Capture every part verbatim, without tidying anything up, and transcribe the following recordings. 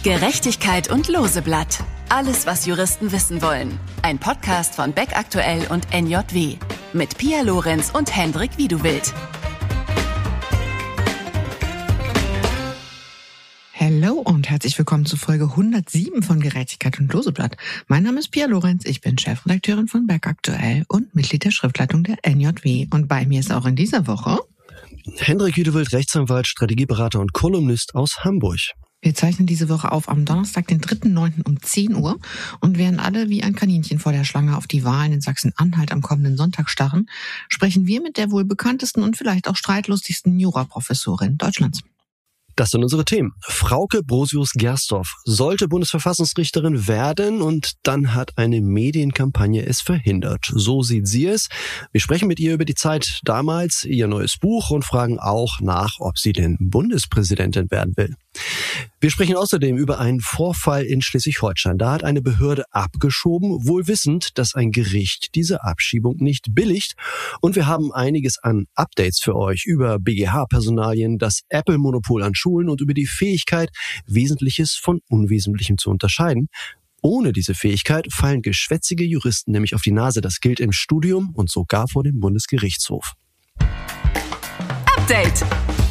Gerechtigkeit und Loseblatt. Alles, was Juristen wissen wollen. Ein Podcast von Beck Aktuell und N J W. Mit Pia Lorenz und Hendrik Wiedewild. Hallo und herzlich willkommen zu Folge hundertsieben von Gerechtigkeit und Loseblatt. Mein Name ist Pia Lorenz, ich bin Chefredakteurin von Beck Aktuell und Mitglied der Schriftleitung der N J W. Und bei mir ist auch in dieser Woche Hendrik Wiedewild, Rechtsanwalt, Strategieberater und Kolumnist aus Hamburg. Wir zeichnen diese Woche auf am Donnerstag, den dritten neunten um zehn Uhr. Und während alle wie ein Kaninchen vor der Schlange auf die Wahlen in Sachsen-Anhalt am kommenden Sonntag starren, sprechen wir mit der wohl bekanntesten und vielleicht auch streitlustigsten Juraprofessorin Deutschlands. Das sind unsere Themen. Frauke Brosius-Gersdorf sollte Bundesverfassungsrichterin werden und dann hat eine Medienkampagne es verhindert. So sieht sie es. Wir sprechen mit ihr über die Zeit damals, ihr neues Buch und fragen auch nach, ob sie denn Bundespräsidentin werden will. Wir sprechen außerdem über einen Vorfall in Schleswig-Holstein. Da hat eine Behörde abgeschoben, wohl wissend, dass ein Gericht diese Abschiebung nicht billigt. Und wir haben einiges an Updates für euch über B G H-Personalien, das Apple-Monopol an Schulen und über die Fähigkeit, Wesentliches von Unwesentlichem zu unterscheiden. Ohne diese Fähigkeit fallen geschwätzige Juristen nämlich auf die Nase. Das gilt im Studium und sogar vor dem Bundesgerichtshof. Update!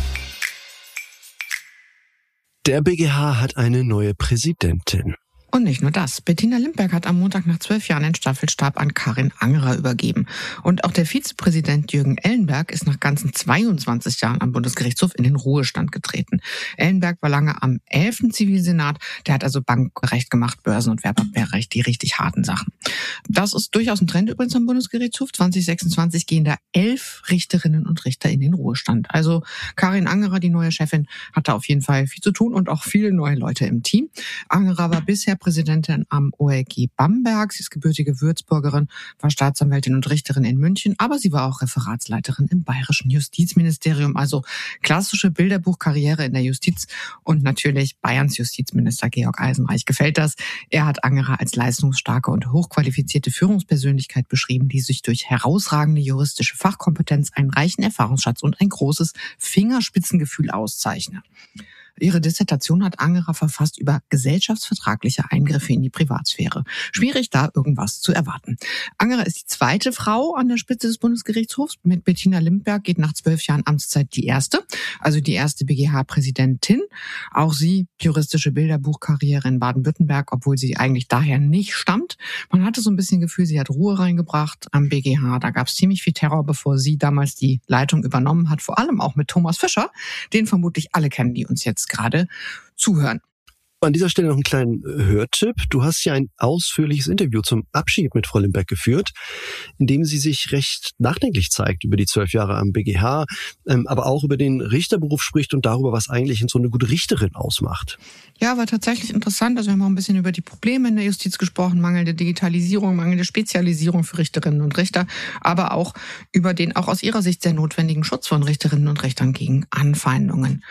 Der B G H hat eine neue Präsidentin. Und nicht nur das. Bettina Limberg hat am Montag nach zwölf Jahren den Staffelstab an Karin Angerer übergeben. Und auch der Vizepräsident Jürgen Ellenberg ist nach ganzen zweiundzwanzig Jahren am Bundesgerichtshof in den Ruhestand getreten. Ellenberg war lange am elften Zivilsenat. Der hat also Bankrecht gemacht, Börsen- und Wertpapierrecht, die richtig harten Sachen. Das ist durchaus ein Trend übrigens am Bundesgerichtshof. zwanzig sechsundzwanzig gehen da elf Richterinnen und Richter in den Ruhestand. Also Karin Angerer, die neue Chefin, hat da auf jeden Fall viel zu tun und auch viele neue Leute im Team. Angerer war bisher Präsidentin am O L G Bamberg. Sie ist gebürtige Würzburgerin, war Staatsanwältin und Richterin in München, aber sie war auch Referatsleiterin im Bayerischen Justizministerium. Also klassische Bilderbuchkarriere in der Justiz und natürlich Bayerns Justizminister Georg Eisenreich gefällt das. Er hat Angerer als leistungsstarke und hochqualifizierte Führungspersönlichkeit beschrieben, die sich durch herausragende juristische Fachkompetenz, einen reichen Erfahrungsschatz und ein großes Fingerspitzengefühl auszeichne. Ihre Dissertation hat Angerer verfasst über gesellschaftsvertragliche Eingriffe in die Privatsphäre. Schwierig, da irgendwas zu erwarten. Angerer ist die zweite Frau an der Spitze des Bundesgerichtshofs. Mit Bettina Limberg geht nach zwölf Jahren Amtszeit die erste, also die erste B G H-Präsidentin. Auch sie juristische Bilderbuchkarriere in Baden-Württemberg, obwohl sie eigentlich daher nicht stammt. Man hatte so ein bisschen Gefühl, sie hat Ruhe reingebracht am B G H. Da gab es ziemlich viel Terror, bevor sie damals die Leitung übernommen hat. Vor allem auch mit Thomas Fischer, den vermutlich alle kennen, die uns jetzt gerade zuhören. An dieser Stelle noch einen kleinen Hörtipp. Du hast ja ein ausführliches Interview zum Abschied mit Frau Limberg geführt, in dem sie sich recht nachdenklich zeigt über die zwölf Jahre am B G H, ähm, aber auch über den Richterberuf spricht und darüber, was eigentlich so eine gute Richterin ausmacht. Ja, war tatsächlich interessant. Also wir haben auch ein bisschen über die Probleme in der Justiz gesprochen, mangelnde Digitalisierung, mangelnde Spezialisierung für Richterinnen und Richter, aber auch über den auch aus ihrer Sicht sehr notwendigen Schutz von Richterinnen und Richtern gegen Anfeindungen.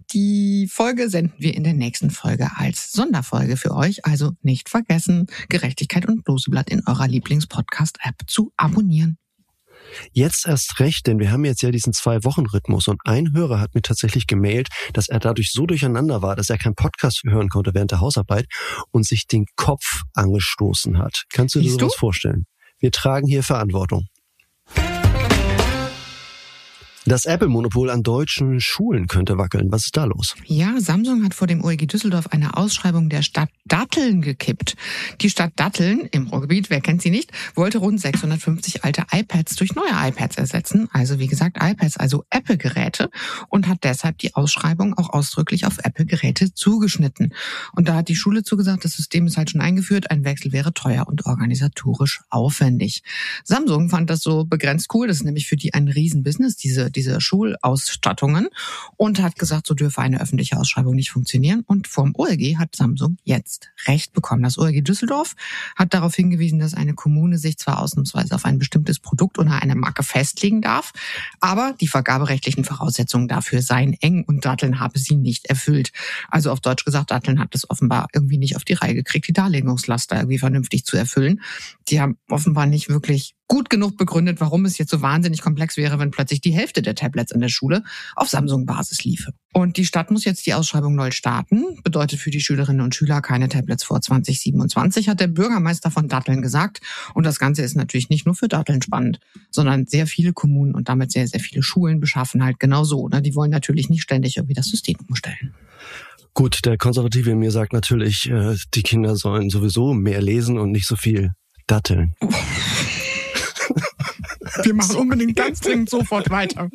Die Folge senden wir in der nächsten Folge als Sonderfolge für euch. Also nicht vergessen, Gerechtigkeit und Loseblatt in eurer Lieblings-Podcast-App zu abonnieren. Jetzt erst recht, denn wir haben jetzt ja diesen Zwei-Wochen-Rhythmus und ein Hörer hat mir tatsächlich gemailt, dass er dadurch so durcheinander war, dass er keinen Podcast hören konnte während der Hausarbeit und sich den Kopf angestoßen hat. Kannst du dir sowas vorstellen? Wir tragen hier Verantwortung. Das Apple-Monopol an deutschen Schulen könnte wackeln. Was ist da los? Ja, Samsung hat vor dem O E G Düsseldorf eine Ausschreibung der Stadt Datteln gekippt. Die Stadt Datteln im Ruhrgebiet, wer kennt sie nicht, wollte rund sechshundertfünfzig alte iPads durch neue iPads ersetzen. Also wie gesagt iPads, also Apple-Geräte, und hat deshalb die Ausschreibung auch ausdrücklich auf Apple-Geräte zugeschnitten. Und da hat die Schule zugesagt, das System ist halt schon eingeführt, ein Wechsel wäre teuer und organisatorisch aufwendig. Samsung fand das so begrenzt cool, das ist nämlich für die ein Riesenbusiness, diese diese Schulausstattungen, und hat gesagt, so dürfe eine öffentliche Ausschreibung nicht funktionieren. Und vom O L G hat Samsung jetzt Recht bekommen. Das O L G Düsseldorf hat darauf hingewiesen, dass eine Kommune sich zwar ausnahmsweise auf ein bestimmtes Produkt oder eine Marke festlegen darf, aber die vergaberechtlichen Voraussetzungen dafür seien eng und Datteln habe sie nicht erfüllt. Also auf Deutsch gesagt, Datteln hat es offenbar irgendwie nicht auf die Reihe gekriegt, die Darlegungslast da irgendwie vernünftig zu erfüllen. Die haben offenbar nicht wirklich gut genug begründet, warum es jetzt so wahnsinnig komplex wäre, wenn plötzlich die Hälfte der Tablets in der Schule auf Samsung-Basis liefe. Und die Stadt muss jetzt die Ausschreibung neu starten. Bedeutet für die Schülerinnen und Schüler keine Tablets vor zwanzig siebenundzwanzig, hat der Bürgermeister von Datteln gesagt. Und das Ganze ist natürlich nicht nur für Datteln spannend, sondern sehr viele Kommunen und damit sehr, sehr viele Schulen beschaffen halt genau so. Ne? Die wollen natürlich nicht ständig irgendwie das System umstellen. Gut, der Konservative in mir sagt natürlich, äh, die Kinder sollen sowieso mehr lesen und nicht so viel datteln. Wir machen unbedingt ganz dringend sofort weiter.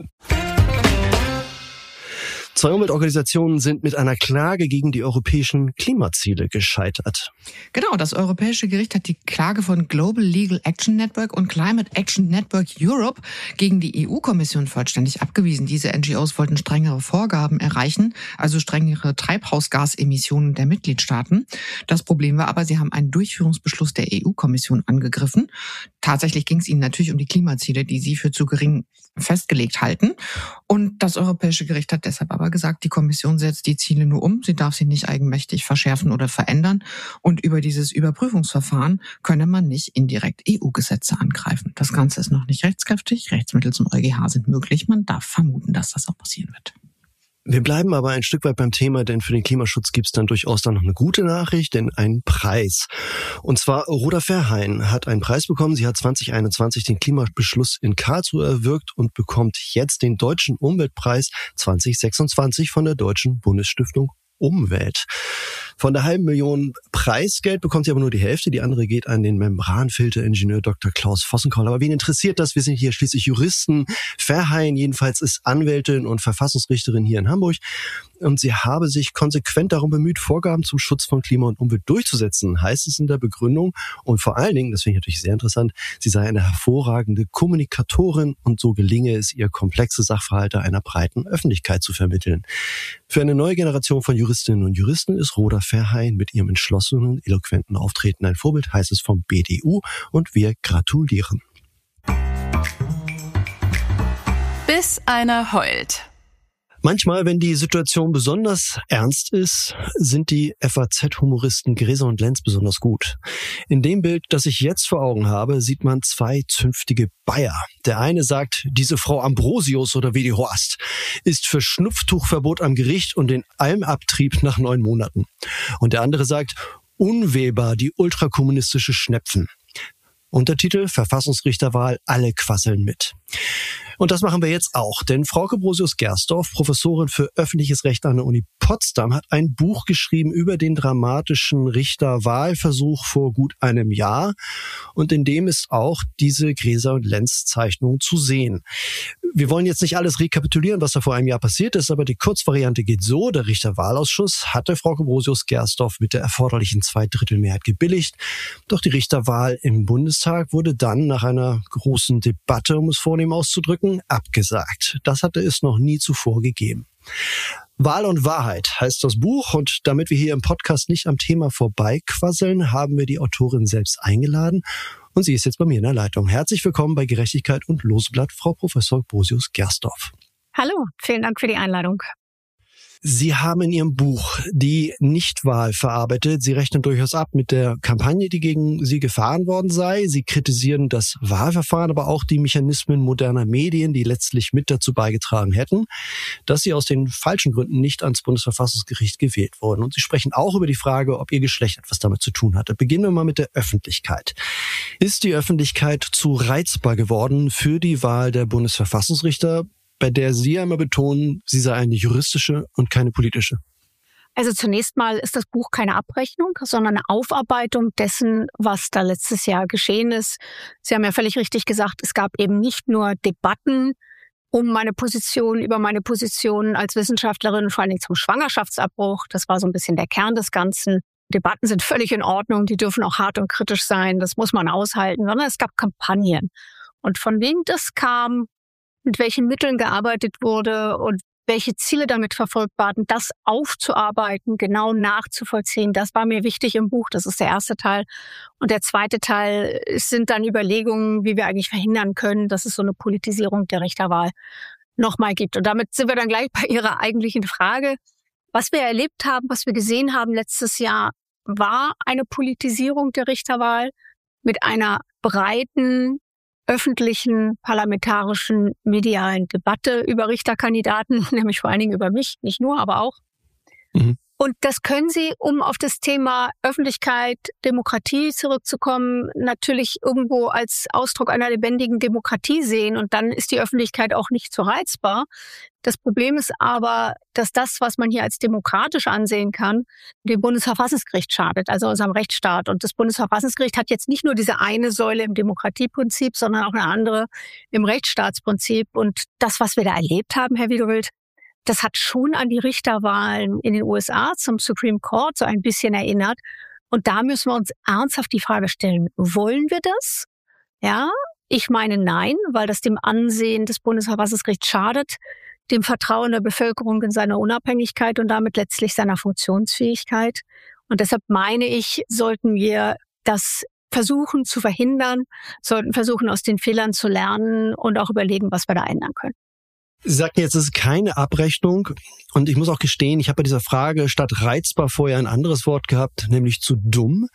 Zwei Umweltorganisationen sind mit einer Klage gegen die europäischen Klimaziele gescheitert. Genau, das Europäische Gericht hat die Klage von Global Legal Action Network und Climate Action Network Europe gegen die E U-Kommission vollständig abgewiesen. Diese N G Os wollten strengere Vorgaben erreichen, also strengere Treibhausgasemissionen der Mitgliedstaaten. Das Problem war aber, sie haben einen Durchführungsbeschluss der E U-Kommission angegriffen. Tatsächlich ging es ihnen natürlich um die Klimaziele, die sie für zu gering festgelegt halten. Und das Europäische Gericht hat deshalb aber gesagt, die Kommission setzt die Ziele nur um, sie darf sie nicht eigenmächtig verschärfen oder verändern. Und über dieses Überprüfungsverfahren könne man nicht indirekt E U-Gesetze angreifen. Das Ganze ist noch nicht rechtskräftig, Rechtsmittel zum EuGH sind möglich, man darf vermuten, dass das auch passieren wird. Wir bleiben aber ein Stück weit beim Thema, denn für den Klimaschutz gibt es dann durchaus dann noch eine gute Nachricht, denn einen Preis. Und zwar Rhoda Verheyen hat einen Preis bekommen. Sie hat zwanzig einundzwanzig den Klimabeschluss in Karlsruhe erwirkt und bekommt jetzt den Deutschen Umweltpreis zwanzig sechsundzwanzig von der Deutschen Bundesstiftung Umwelt. Von der halben Million Preisgeld bekommt sie aber nur die Hälfte. Die andere geht an den Membranfilteringenieur Doktor Klaus Vossenkoll. Aber wen interessiert das? Wir sind hier schließlich Juristen. Verheyen jedenfalls ist Anwältin und Verfassungsrichterin hier in Hamburg. Und sie habe sich konsequent darum bemüht, Vorgaben zum Schutz von Klima und Umwelt durchzusetzen, heißt es in der Begründung. Und vor allen Dingen, das finde ich natürlich sehr interessant, sie sei eine hervorragende Kommunikatorin und so gelinge es ihr, komplexe Sachverhalte einer breiten Öffentlichkeit zu vermitteln. Für eine neue Generation von Juristinnen und Juristen ist Rhoda Verheyen mit ihrem entschlossenen und eloquenten Auftreten ein Vorbild, heißt es vom B D U, und wir gratulieren. Bis einer heult. Manchmal, wenn die Situation besonders ernst ist, sind die F A Z-Humoristen Gräser und Lenz besonders gut. In dem Bild, das ich jetzt vor Augen habe, sieht man zwei zünftige Bayer. Der eine sagt, diese Frau Ambrosius oder wie die Horst ist für Schnupftuchverbot am Gericht und den Almabtrieb nach neun Monaten. Und der andere sagt, unwählbar die ultrakommunistische Schnepfen. Untertitel Verfassungsrichterwahl, alle quasseln mit. Und das machen wir jetzt auch, denn Frauke Brosius-Gersdorf, Professorin für öffentliches Recht an der Uni Potsdam, hat ein Buch geschrieben über den dramatischen Richterwahlversuch vor gut einem Jahr. Und in dem ist auch diese Gräser- und Lenz-Zeichnung zu sehen. Wir wollen jetzt nicht alles rekapitulieren, was da vor einem Jahr passiert ist, aber die Kurzvariante geht so. Der Richterwahlausschuss hatte Frauke Brosius-Gersdorf mit der erforderlichen Zweidrittelmehrheit gebilligt. Doch die Richterwahl im Bundestag wurde dann nach einer großen Debatte, um es vornehm auszudrücken, abgesagt. Das hatte es noch nie zuvor gegeben. Wahl und Wahrheit heißt das Buch, und damit wir hier im Podcast nicht am Thema vorbeiquasseln, haben wir die Autorin selbst eingeladen und sie ist jetzt bei mir in der Leitung. Herzlich willkommen bei Gerechtigkeit und Loseblatt, Frau Professor Brosius-Gersdorf. Hallo, vielen Dank für die Einladung. Sie haben in Ihrem Buch die Nichtwahl verarbeitet. Sie rechnen durchaus ab mit der Kampagne, die gegen Sie gefahren worden sei. Sie kritisieren das Wahlverfahren, aber auch die Mechanismen moderner Medien, die letztlich mit dazu beigetragen hätten, dass Sie aus den falschen Gründen nicht ans Bundesverfassungsgericht gewählt wurden. Und Sie sprechen auch über die Frage, ob Ihr Geschlecht etwas damit zu tun hatte. Beginnen wir mal mit der Öffentlichkeit. Ist die Öffentlichkeit zu reizbar geworden für die Wahl der Bundesverfassungsrichter, bei der Sie einmal betonen, sie sei eine juristische und keine politische? Also zunächst mal ist das Buch keine Abrechnung, sondern eine Aufarbeitung dessen, was da letztes Jahr geschehen ist. Sie haben ja völlig richtig gesagt, es gab eben nicht nur Debatten um meine Position, über meine Position als Wissenschaftlerin, vor allen Dingen zum Schwangerschaftsabbruch. Das war so ein bisschen der Kern des Ganzen. Debatten sind völlig in Ordnung, die dürfen auch hart und kritisch sein, das muss man aushalten, sondern es gab Kampagnen. Und von wem das kam, mit welchen Mitteln gearbeitet wurde und welche Ziele damit verfolgt waren, das aufzuarbeiten, genau nachzuvollziehen, das war mir wichtig im Buch. Das ist der erste Teil. Und der zweite Teil sind dann Überlegungen, wie wir eigentlich verhindern können, dass es so eine Politisierung der Richterwahl nochmal gibt. Und damit sind wir dann gleich bei Ihrer eigentlichen Frage. Was wir erlebt haben, was wir gesehen haben letztes Jahr, war eine Politisierung der Richterwahl mit einer breiten öffentlichen, parlamentarischen, medialen Debatte über Richterkandidaten, nämlich vor allen Dingen über mich, nicht nur, aber auch. Mhm. Und das können Sie, um auf das Thema Öffentlichkeit, Demokratie zurückzukommen, natürlich irgendwo als Ausdruck einer lebendigen Demokratie sehen. Und dann ist die Öffentlichkeit auch nicht so reizbar. Das Problem ist aber, dass das, was man hier als demokratisch ansehen kann, dem Bundesverfassungsgericht schadet, also unserem Rechtsstaat. Und das Bundesverfassungsgericht hat jetzt nicht nur diese eine Säule im Demokratieprinzip, sondern auch eine andere im Rechtsstaatsprinzip. Und das, was wir da erlebt haben, Herr Wiedewild, das hat schon an die Richterwahlen in den U S A zum Supreme Court so ein bisschen erinnert. Und da müssen wir uns ernsthaft die Frage stellen, wollen wir das? Ja, ich meine nein, weil das dem Ansehen des Bundesverfassungsgerichts schadet, dem Vertrauen der Bevölkerung in seine Unabhängigkeit und damit letztlich seiner Funktionsfähigkeit. Und deshalb meine ich, sollten wir das versuchen zu verhindern, sollten versuchen, aus den Fehlern zu lernen und auch überlegen, was wir da ändern können. Sie sagten jetzt, es ist keine Abrechnung. Und ich muss auch gestehen, ich habe bei dieser Frage statt reizbar vorher ein anderes Wort gehabt, nämlich zu dumm.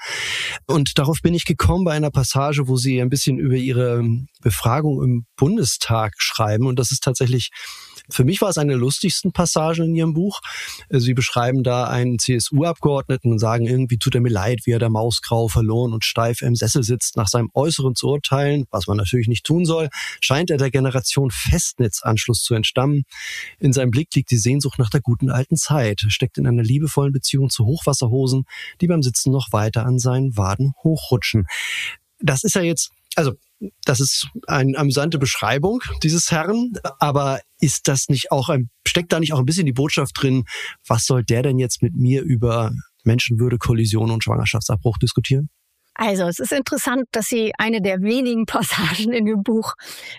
Und darauf bin ich gekommen bei einer Passage, wo Sie ein bisschen über Ihre Befragung im Bundestag schreiben. Und das ist tatsächlich, für mich war es eine der lustigsten Passagen in Ihrem Buch. Sie beschreiben da einen C S U-Abgeordneten und sagen, irgendwie tut er mir leid, wie er da mausgrau, verloren und steif im Sessel sitzt. Nach seinem Äußeren zu urteilen, was man natürlich nicht tun soll, scheint er der Generation Festnetzanschluss zu entstammen. In seinem Blick liegt die Sehnsucht nach der guten alten Zeit, steckt in einer liebevollen Beziehung zu Hochwasserhosen, die beim Sitzen noch weiter an seinen Waden hochrutschen. Das ist ja jetzt, also das ist eine amüsante Beschreibung dieses Herrn, aber ist das nicht auch ein, steckt da nicht auch ein bisschen die Botschaft drin, was soll der denn jetzt mit mir über Menschenwürde, Kollision und Schwangerschaftsabbruch diskutieren? Also es ist interessant, dass Sie eine der wenigen Passagen in dem Buch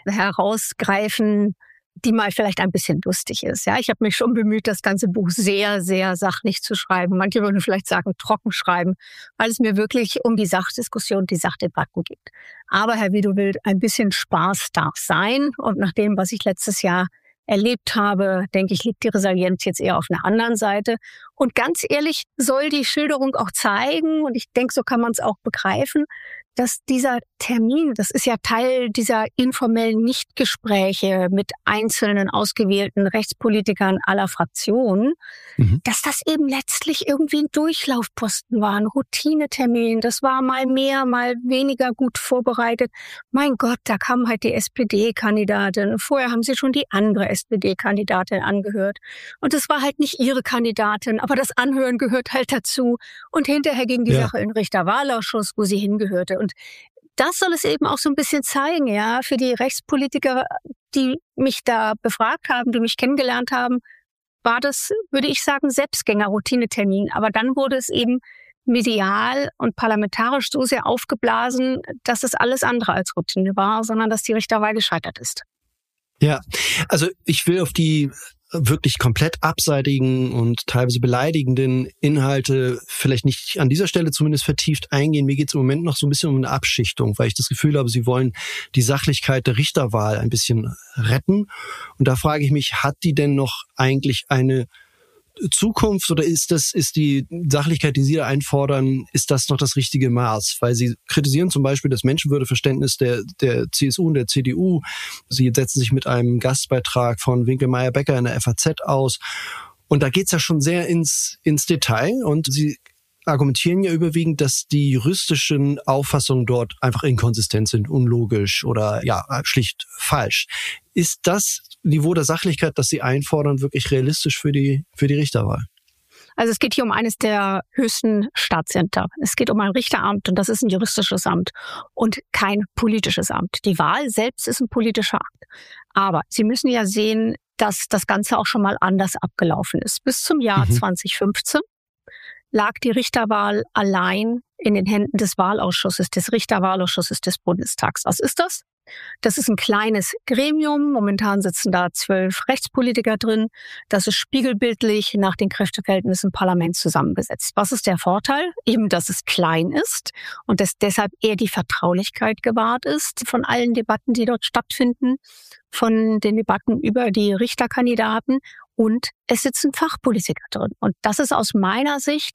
herausgreifen, die mal vielleicht ein bisschen lustig ist. Ja, ich habe mich schon bemüht, das ganze Buch sehr, sehr sachlich zu schreiben. Manche würden vielleicht sagen, trocken schreiben, weil es mir wirklich um die Sachdiskussion, die Sachdebatten geht. Aber Herr Wiedewild, ein bisschen Spaß darf sein. Und nach dem, was ich letztes Jahr erlebt habe, denke ich, liegt die Resilienz jetzt eher auf einer anderen Seite. Und ganz ehrlich soll die Schilderung auch zeigen, und ich denke, so kann man es auch begreifen, dass dieser Termin, das ist ja Teil dieser informellen Nichtgespräche mit einzelnen ausgewählten Rechtspolitikern aller Fraktionen, mhm. dass das eben letztlich irgendwie ein Durchlaufposten war, ein Routinetermin. Das war mal mehr, mal weniger gut vorbereitet. Mein Gott, da kam halt die S P D-Kandidatin. Vorher haben sie schon die andere S P D-Kandidatin angehört. Und das war halt nicht ihre Kandidatin, aber das Anhören gehört halt dazu. Und hinterher ging die ja. Sache in den Richterwahlausschuss, wo sie hingehörte. Und das soll es eben auch so ein bisschen zeigen, ja, für die Rechtspolitiker, die mich da befragt haben, die mich kennengelernt haben, war das, würde ich sagen, Selbstgänger-Routinetermin. Aber dann wurde es eben medial und parlamentarisch so sehr aufgeblasen, dass es alles andere als Routine war, sondern dass die Richterwahl gescheitert ist. Ja, also ich will auf die wirklich komplett abseitigen und teilweise beleidigenden Inhalte vielleicht nicht an dieser Stelle zumindest vertieft eingehen. Mir geht es im Moment noch so ein bisschen um eine Abschichtung, weil ich das Gefühl habe, Sie wollen die Sachlichkeit der Richterwahl ein bisschen retten. Und da frage ich mich, hat die denn noch eigentlich eine Zukunft oder ist das, ist die Sachlichkeit, die Sie da einfordern, ist das noch das richtige Maß? Weil Sie kritisieren zum Beispiel das Menschenwürdeverständnis der, der C S U und der C D U. Sie setzen sich mit einem Gastbeitrag von Winkelmeier-Becker in der F A Z aus. Und da geht's ja schon sehr ins, ins Detail und Sie argumentieren ja überwiegend, dass die juristischen Auffassungen dort einfach inkonsistent sind, unlogisch oder ja schlicht falsch. Ist das Niveau der Sachlichkeit, das Sie einfordern, wirklich realistisch für die für die Richterwahl? Also es geht hier um eines der höchsten Staatsämter. Es geht um ein Richteramt und das ist ein juristisches Amt und kein politisches Amt. Die Wahl selbst ist ein politischer Akt. Aber Sie müssen ja sehen, dass das Ganze auch schon mal anders abgelaufen ist. Bis zum Jahr mhm. zwanzig fünfzehn lag die Richterwahl allein in den Händen des Wahlausschusses, des Richterwahlausschusses des Bundestags. Was ist das? Das ist ein kleines Gremium. Momentan sitzen da zwölf Rechtspolitiker drin. Das ist spiegelbildlich nach den Kräfteverhältnissen im Parlament zusammengesetzt. Was ist der Vorteil? Eben, dass es klein ist und dass deshalb eher die Vertraulichkeit gewahrt ist von allen Debatten, die dort stattfinden, von den Debatten über die Richterkandidaten. Und es sitzen Fachpolitiker drin. Und das ist aus meiner Sicht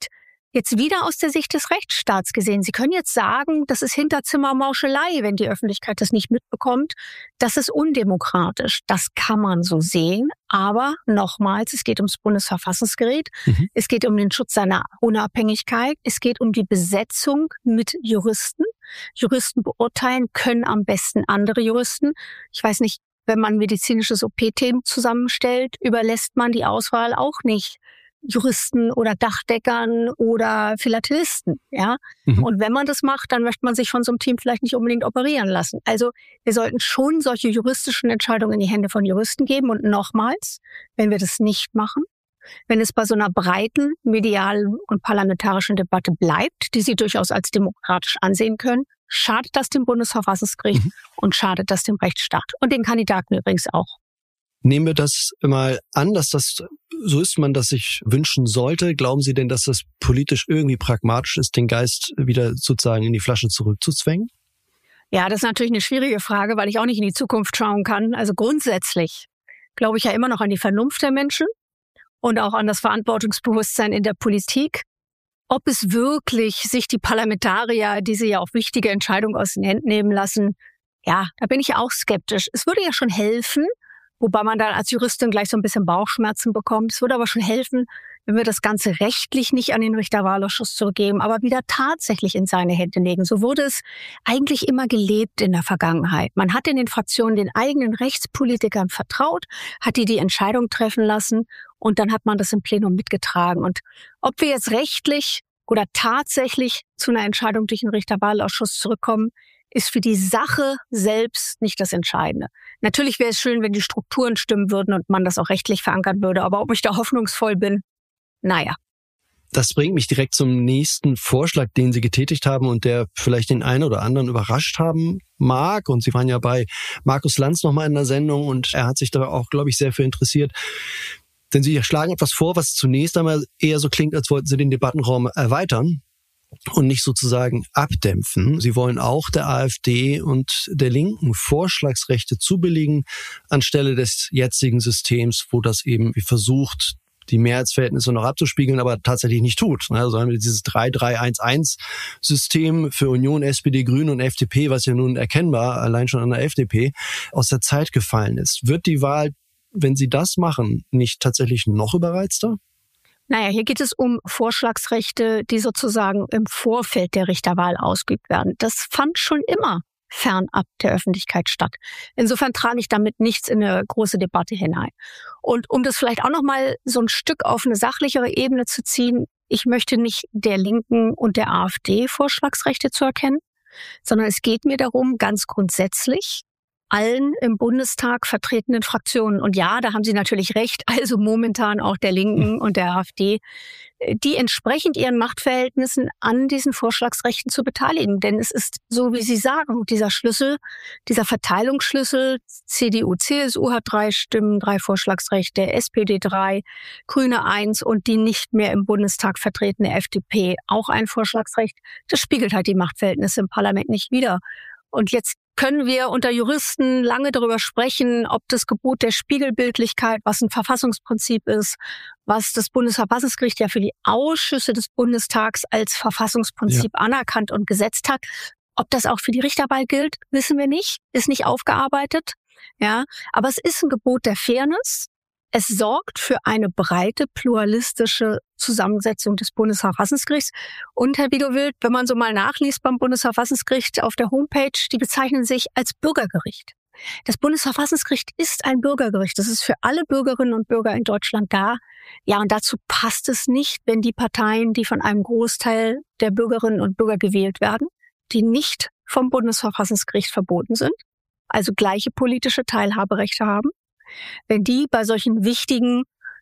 Jetzt wieder aus der Sicht des Rechtsstaats gesehen. Sie können jetzt sagen, das ist Hinterzimmermauschelei, wenn die Öffentlichkeit das nicht mitbekommt. Das ist undemokratisch. Das kann man so sehen. Aber nochmals, es geht ums Bundesverfassungsgericht. Mhm. Es geht um den Schutz seiner Unabhängigkeit. Es geht um die Besetzung mit Juristen. Juristen beurteilen können am besten andere Juristen. Ich weiß nicht, wenn man medizinisches O P-Team zusammenstellt, überlässt man die Auswahl auch nicht Juristen oder Dachdeckern oder Philatelisten, ja. Mhm. Und wenn man das macht, dann möchte man sich von so einem Team vielleicht nicht unbedingt operieren lassen. Also wir sollten schon solche juristischen Entscheidungen in die Hände von Juristen geben. Und nochmals, wenn wir das nicht machen, wenn es bei so einer breiten medialen und parlamentarischen Debatte bleibt, die Sie durchaus als demokratisch ansehen können, schadet das dem Bundesverfassungsgericht mhm. und schadet das dem Rechtsstaat und den Kandidaten übrigens auch. Nehmen wir das mal an, dass das so ist, man das sich wünschen sollte. Glauben Sie denn, dass das politisch irgendwie pragmatisch ist, den Geist wieder sozusagen in die Flasche zurückzuzwängen? Ja, das ist natürlich eine schwierige Frage, weil ich auch nicht in die Zukunft schauen kann. Also grundsätzlich glaube ich ja immer noch an die Vernunft der Menschen und auch an das Verantwortungsbewusstsein in der Politik. Ob es wirklich sich die Parlamentarier diese ja auch wichtige Entscheidung aus den Händen nehmen lassen, ja, da bin ich auch skeptisch. Es würde ja schon helfen, wobei man dann als Juristin gleich so ein bisschen Bauchschmerzen bekommt. Es würde aber schon helfen, wenn wir das Ganze rechtlich nicht an den Richterwahlausschuss zurückgeben, aber wieder tatsächlich in seine Hände legen. So wurde es eigentlich immer gelebt in der Vergangenheit. Man hat in den Fraktionen den eigenen Rechtspolitikern vertraut, hat die die Entscheidung treffen lassen und dann hat man das im Plenum mitgetragen. Und ob wir jetzt rechtlich oder tatsächlich zu einer Entscheidung durch den Richterwahlausschuss zurückkommen, ist für die Sache selbst nicht das Entscheidende. Natürlich wäre es schön, wenn die Strukturen stimmen würden und man das auch rechtlich verankern würde. Aber ob ich da hoffnungsvoll bin, naja. Das bringt mich direkt zum nächsten Vorschlag, den Sie getätigt haben und der vielleicht den einen oder anderen überrascht haben mag. Und Sie waren ja bei Markus Lanz nochmal in der Sendung und er hat sich da auch, glaube ich, sehr für interessiert. Denn Sie schlagen etwas vor, was zunächst einmal eher so klingt, als wollten Sie den Debattenraum erweitern und nicht sozusagen abdämpfen. Sie wollen auch der AfD und der Linken Vorschlagsrechte zubilligen anstelle des jetzigen Systems, wo das eben wie versucht, die Mehrheitsverhältnisse noch abzuspiegeln, aber tatsächlich nicht tut. Also haben wir dieses drei drei eins eins System für Union, S P D, Grüne und F D P, was ja nun erkennbar allein schon an der F D P aus der Zeit gefallen ist. Wird die Wahl, wenn Sie das machen, nicht tatsächlich noch überreizter? Naja, hier geht es um Vorschlagsrechte, die sozusagen im Vorfeld der Richterwahl ausgeübt werden. Das fand schon immer fernab der Öffentlichkeit statt. Insofern trage ich damit nichts in eine große Debatte hinein. Und um das vielleicht auch noch mal so ein Stück auf eine sachlichere Ebene zu ziehen, ich möchte nicht der Linken und der AfD Vorschlagsrechte zu erkennen, sondern es geht mir darum, ganz grundsätzlich allen im Bundestag vertretenen Fraktionen. Und ja, da haben Sie natürlich recht, also momentan auch der Linken und der AfD, die entsprechend ihren Machtverhältnissen an diesen Vorschlagsrechten zu beteiligen. Denn es ist so, wie Sie sagen, dieser Schlüssel, dieser Verteilungsschlüssel, C D U, C S U hat drei Stimmen, drei Vorschlagsrechte, S P D drei, Grüne eins und die nicht mehr im Bundestag vertretene F D P auch ein Vorschlagsrecht. Das spiegelt halt die Machtverhältnisse im Parlament nicht wider. Und jetzt können wir unter Juristen lange darüber sprechen, ob das Gebot der Spiegelbildlichkeit, was ein Verfassungsprinzip ist, was das Bundesverfassungsgericht ja für die Ausschüsse des Bundestags als Verfassungsprinzip ja. anerkannt und gesetzt hat. Ob das auch für die Richterwahl gilt, wissen wir nicht, ist nicht aufgearbeitet. Ja, aber es ist ein Gebot der Fairness. Es sorgt für eine breite, pluralistische Zusammensetzung des Bundesverfassungsgerichts. Und Herr Widowild, wenn man so mal nachliest beim Bundesverfassungsgericht auf der Homepage, die bezeichnen sich als Bürgergericht. Das Bundesverfassungsgericht ist ein Bürgergericht. Das ist für alle Bürgerinnen und Bürger in Deutschland da. Ja, und dazu passt es nicht, wenn die Parteien, die von einem Großteil der Bürgerinnen und Bürger gewählt werden, die nicht vom Bundesverfassungsgericht verboten sind, also gleiche politische Teilhaberechte haben, wenn die bei solchen wichtigen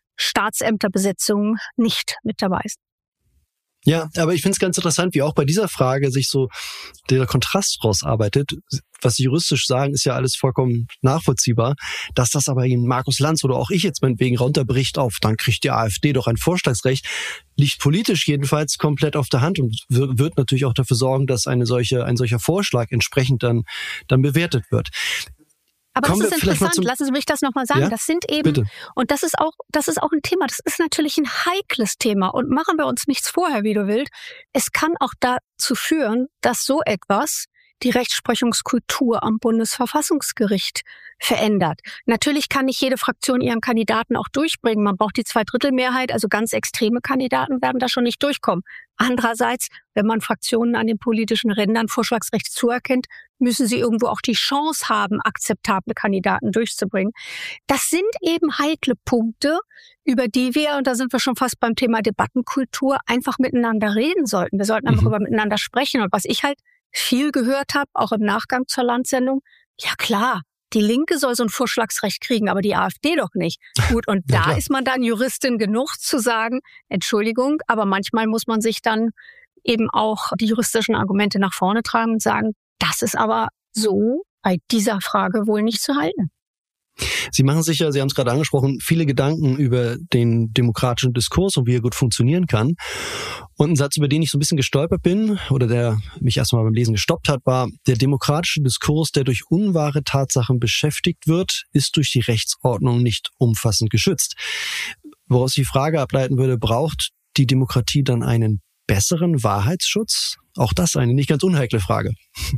Staatsämterbesetzungen nicht mit dabei sind. Ja, aber ich finde es ganz interessant, wie auch bei dieser Frage sich so der Kontrast rausarbeitet. Was Sie juristisch sagen, ist ja alles vollkommen nachvollziehbar. Dass das aber eben Markus Lanz oder auch ich jetzt meinetwegen runterbricht auf, dann kriegt die AfD doch ein Vorschlagsrecht, liegt politisch jedenfalls komplett auf der Hand und wird natürlich auch dafür sorgen, dass eine solche, ein solcher Vorschlag entsprechend dann, dann bewertet wird. Aber Kommen das ist interessant, lassen Sie mich das nochmal sagen. Ja? Das sind eben, Bitte. und das ist auch, das ist auch ein Thema, das ist natürlich ein heikles Thema. Und machen wir uns nichts vorher, wie du willst. Es kann auch dazu führen, dass so etwas die Rechtsprechungskultur am Bundesverfassungsgericht verändert. Natürlich kann nicht jede Fraktion ihren Kandidaten auch durchbringen. Man braucht die Zweidrittelmehrheit, also ganz extreme Kandidaten werden da schon nicht durchkommen. Andererseits, wenn man Fraktionen an den politischen Rändern Vorschlagsrecht zuerkennt, müssen sie irgendwo auch die Chance haben, akzeptable Kandidaten durchzubringen. Das sind eben heikle Punkte, über die wir, und da sind wir schon fast beim Thema Debattenkultur, einfach miteinander reden sollten. Wir sollten einfach mhm. über miteinander sprechen. Und was ich halt viel gehört habe, auch im Nachgang zur Landsendung, ja klar, die Linke soll so ein Vorschlagsrecht kriegen, aber die AfD doch nicht. Gut, und ja, da klar. ist man dann Juristin genug zu sagen, Entschuldigung, aber manchmal muss man sich dann eben auch die juristischen Argumente nach vorne tragen und sagen, das ist aber so bei dieser Frage wohl nicht zu halten. Sie machen sich ja, Sie haben es gerade angesprochen, viele Gedanken über den demokratischen Diskurs und wie er gut funktionieren kann. Und ein Satz, über den ich so ein bisschen gestolpert bin oder der mich erstmal beim Lesen gestoppt hat, war: Der demokratische Diskurs, der durch unwahre Tatsachen beschäftigt wird, ist durch die Rechtsordnung nicht umfassend geschützt. Woraus die Frage ableiten würde, braucht die Demokratie dann einen besseren Wahrheitsschutz? Auch das eine nicht ganz unheikle Frage.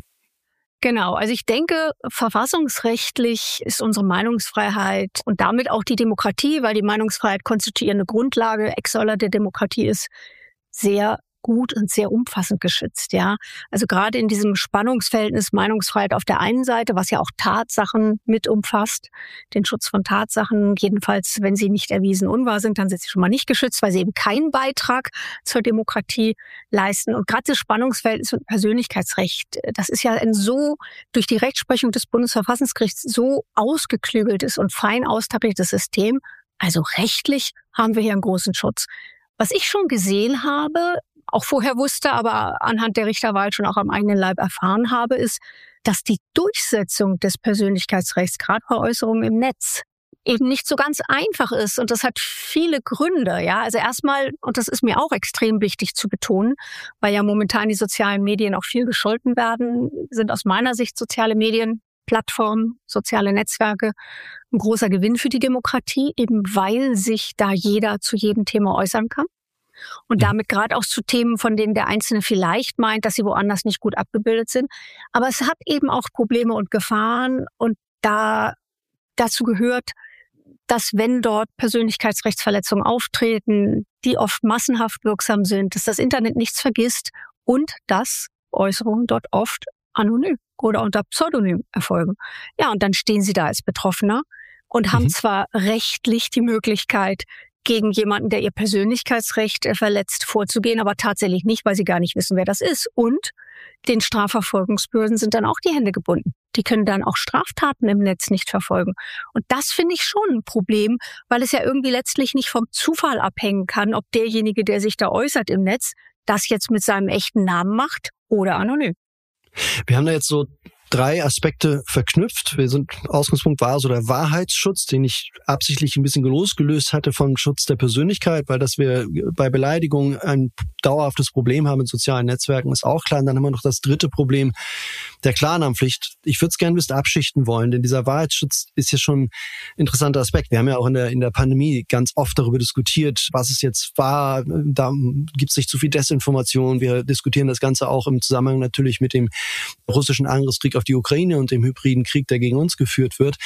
Genau, also ich denke, verfassungsrechtlich ist unsere Meinungsfreiheit und damit auch die Demokratie, weil die Meinungsfreiheit konstituierende Grundlage, Ecksäuler der Demokratie ist, sehr gut und sehr umfassend geschützt, ja. Also gerade in diesem Spannungsverhältnis Meinungsfreiheit auf der einen Seite, was ja auch Tatsachen mit umfasst, den Schutz von Tatsachen, jedenfalls, wenn sie nicht erwiesen unwahr sind, dann sind sie schon mal nicht geschützt, weil sie eben keinen Beitrag zur Demokratie leisten. Und gerade das Spannungsverhältnis und Persönlichkeitsrecht, das ist ja ein so durch die Rechtsprechung des Bundesverfassungsgerichts so ausgeklügeltes und fein austariertes System. Also rechtlich haben wir hier einen großen Schutz. Was ich schon gesehen habe, auch vorher wusste, aber anhand der Richterwahl schon auch am eigenen Leib erfahren habe, ist, dass die Durchsetzung des Persönlichkeitsrechts, gerade bei Äußerungen im Netz, eben nicht so ganz einfach ist. Und das hat viele Gründe. Ja, also erstmal, und das ist mir auch extrem wichtig zu betonen, weil ja momentan die sozialen Medien auch viel gescholten werden, sind aus meiner Sicht soziale Medien, Plattformen, soziale Netzwerke ein großer Gewinn für die Demokratie, eben weil sich da jeder zu jedem Thema äußern kann. Und damit gerade auch zu Themen, von denen der Einzelne vielleicht meint, dass sie woanders nicht gut abgebildet sind. Aber es hat eben auch Probleme und Gefahren. Und da dazu gehört, dass wenn dort Persönlichkeitsrechtsverletzungen auftreten, die oft massenhaft wirksam sind, dass das Internet nichts vergisst und dass Äußerungen dort oft anonym oder unter Pseudonym erfolgen. Ja, und dann stehen sie da als Betroffener und haben mhm. zwar rechtlich die Möglichkeit, gegen jemanden, der ihr Persönlichkeitsrecht verletzt, vorzugehen, aber tatsächlich nicht, weil sie gar nicht wissen, wer das ist. Und den Strafverfolgungsbehörden sind dann auch die Hände gebunden. Die können dann auch Straftaten im Netz nicht verfolgen. Und das finde ich schon ein Problem, weil es ja irgendwie letztlich nicht vom Zufall abhängen kann, ob derjenige, der sich da äußert im Netz, das jetzt mit seinem echten Namen macht oder anonym. Wir haben da jetzt so drei Aspekte verknüpft. Wir sind, Ausgangspunkt war so der Wahrheitsschutz, den ich absichtlich ein bisschen losgelöst hatte vom Schutz der Persönlichkeit, weil dass wir bei Beleidigungen ein dauerhaftes Problem haben in sozialen Netzwerken, ist auch klar. Und dann haben wir noch das dritte Problem der Klarnamenpflicht. Ich würde es gerne ein bisschen abschichten wollen, denn dieser Wahrheitsschutz ist ja schon ein interessanter Aspekt. Wir haben ja auch in der, in der Pandemie ganz oft darüber diskutiert, was es jetzt war. Da gibt es nicht zu viel Desinformation. Wir diskutieren das Ganze auch im Zusammenhang natürlich mit dem russischen Angriffskrieg auf die Ukraine und dem hybriden Krieg, der gegen uns geführt wird.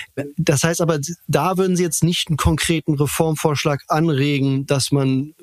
Das heißt aber, da würden Sie jetzt nicht einen konkreten Reformvorschlag anregen, dass man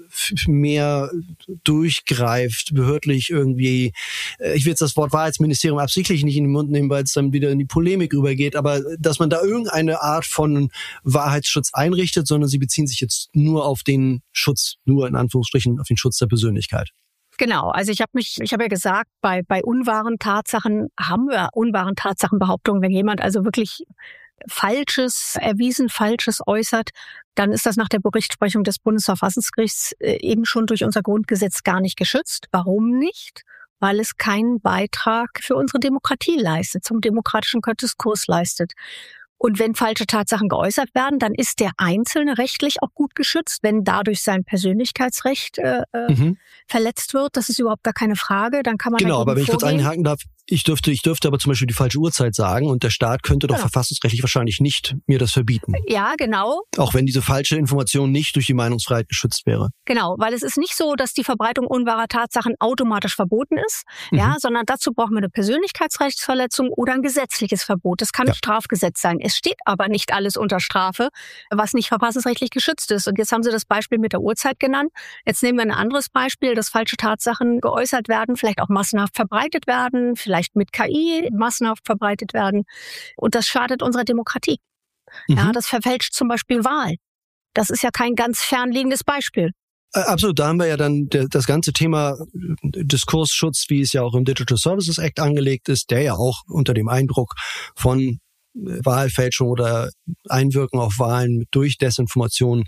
mehr durchgreift, behördlich irgendwie, ich will jetzt das Wort Wahrheitsministerium absichtlich nicht in den Mund nehmen, weil es dann wieder in die Polemik übergeht, aber dass man da irgendeine Art von Wahrheitsschutz einrichtet, sondern Sie beziehen sich jetzt nur auf den Schutz, nur in Anführungsstrichen auf den Schutz der Persönlichkeit. Genau, also ich habe mich, ich habe ja gesagt, bei bei unwahren Tatsachen haben wir unwahren Tatsachenbehauptungen, wenn jemand also wirklich Falsches, erwiesen Falsches äußert, dann ist das nach der Rechtsprechung des Bundesverfassungsgerichts eben schon durch unser Grundgesetz gar nicht geschützt. Warum nicht? Weil es keinen Beitrag für unsere Demokratie leistet, zum demokratischen Diskurs leistet. Und wenn falsche Tatsachen geäußert werden, dann ist der Einzelne rechtlich auch gut geschützt, wenn dadurch sein Persönlichkeitsrecht äh, mhm. verletzt wird. Das ist überhaupt gar keine Frage. Dann kann man genau, aber wenn ich kurz einhaken darf, Ich dürfte, ich dürfte aber zum Beispiel die falsche Uhrzeit sagen und der Staat könnte doch genau. verfassungsrechtlich wahrscheinlich nicht mir das verbieten. Ja, genau. Auch wenn diese falsche Information nicht durch die Meinungsfreiheit geschützt wäre. Genau, weil es ist nicht so, dass die Verbreitung unwahrer Tatsachen automatisch verboten ist, mhm. ja, sondern dazu brauchen wir eine Persönlichkeitsrechtsverletzung oder ein gesetzliches Verbot. Das kann ja. ein Strafgesetz sein. Es steht aber nicht alles unter Strafe, was nicht verfassungsrechtlich geschützt ist. Und jetzt haben Sie das Beispiel mit der Uhrzeit genannt. Jetzt nehmen wir ein anderes Beispiel, dass falsche Tatsachen geäußert werden, vielleicht auch massenhaft verbreitet werden, vielleicht mit K I massenhaft verbreitet werden. Und das schadet unserer Demokratie. Mhm. Ja, das verfälscht zum Beispiel Wahlen. Das ist ja kein ganz fernliegendes Beispiel. Absolut, da haben wir ja dann das ganze Thema Diskursschutz, wie es ja auch im Digital Services Act angelegt ist, der ja auch unter dem Eindruck von Wahlfälschung oder Einwirken auf Wahlen durch Desinformation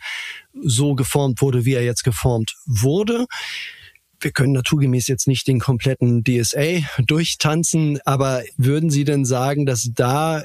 so geformt wurde, wie er jetzt geformt wurde. Wir können naturgemäß jetzt nicht den kompletten D S A durchtanzen, aber würden Sie denn sagen, dass da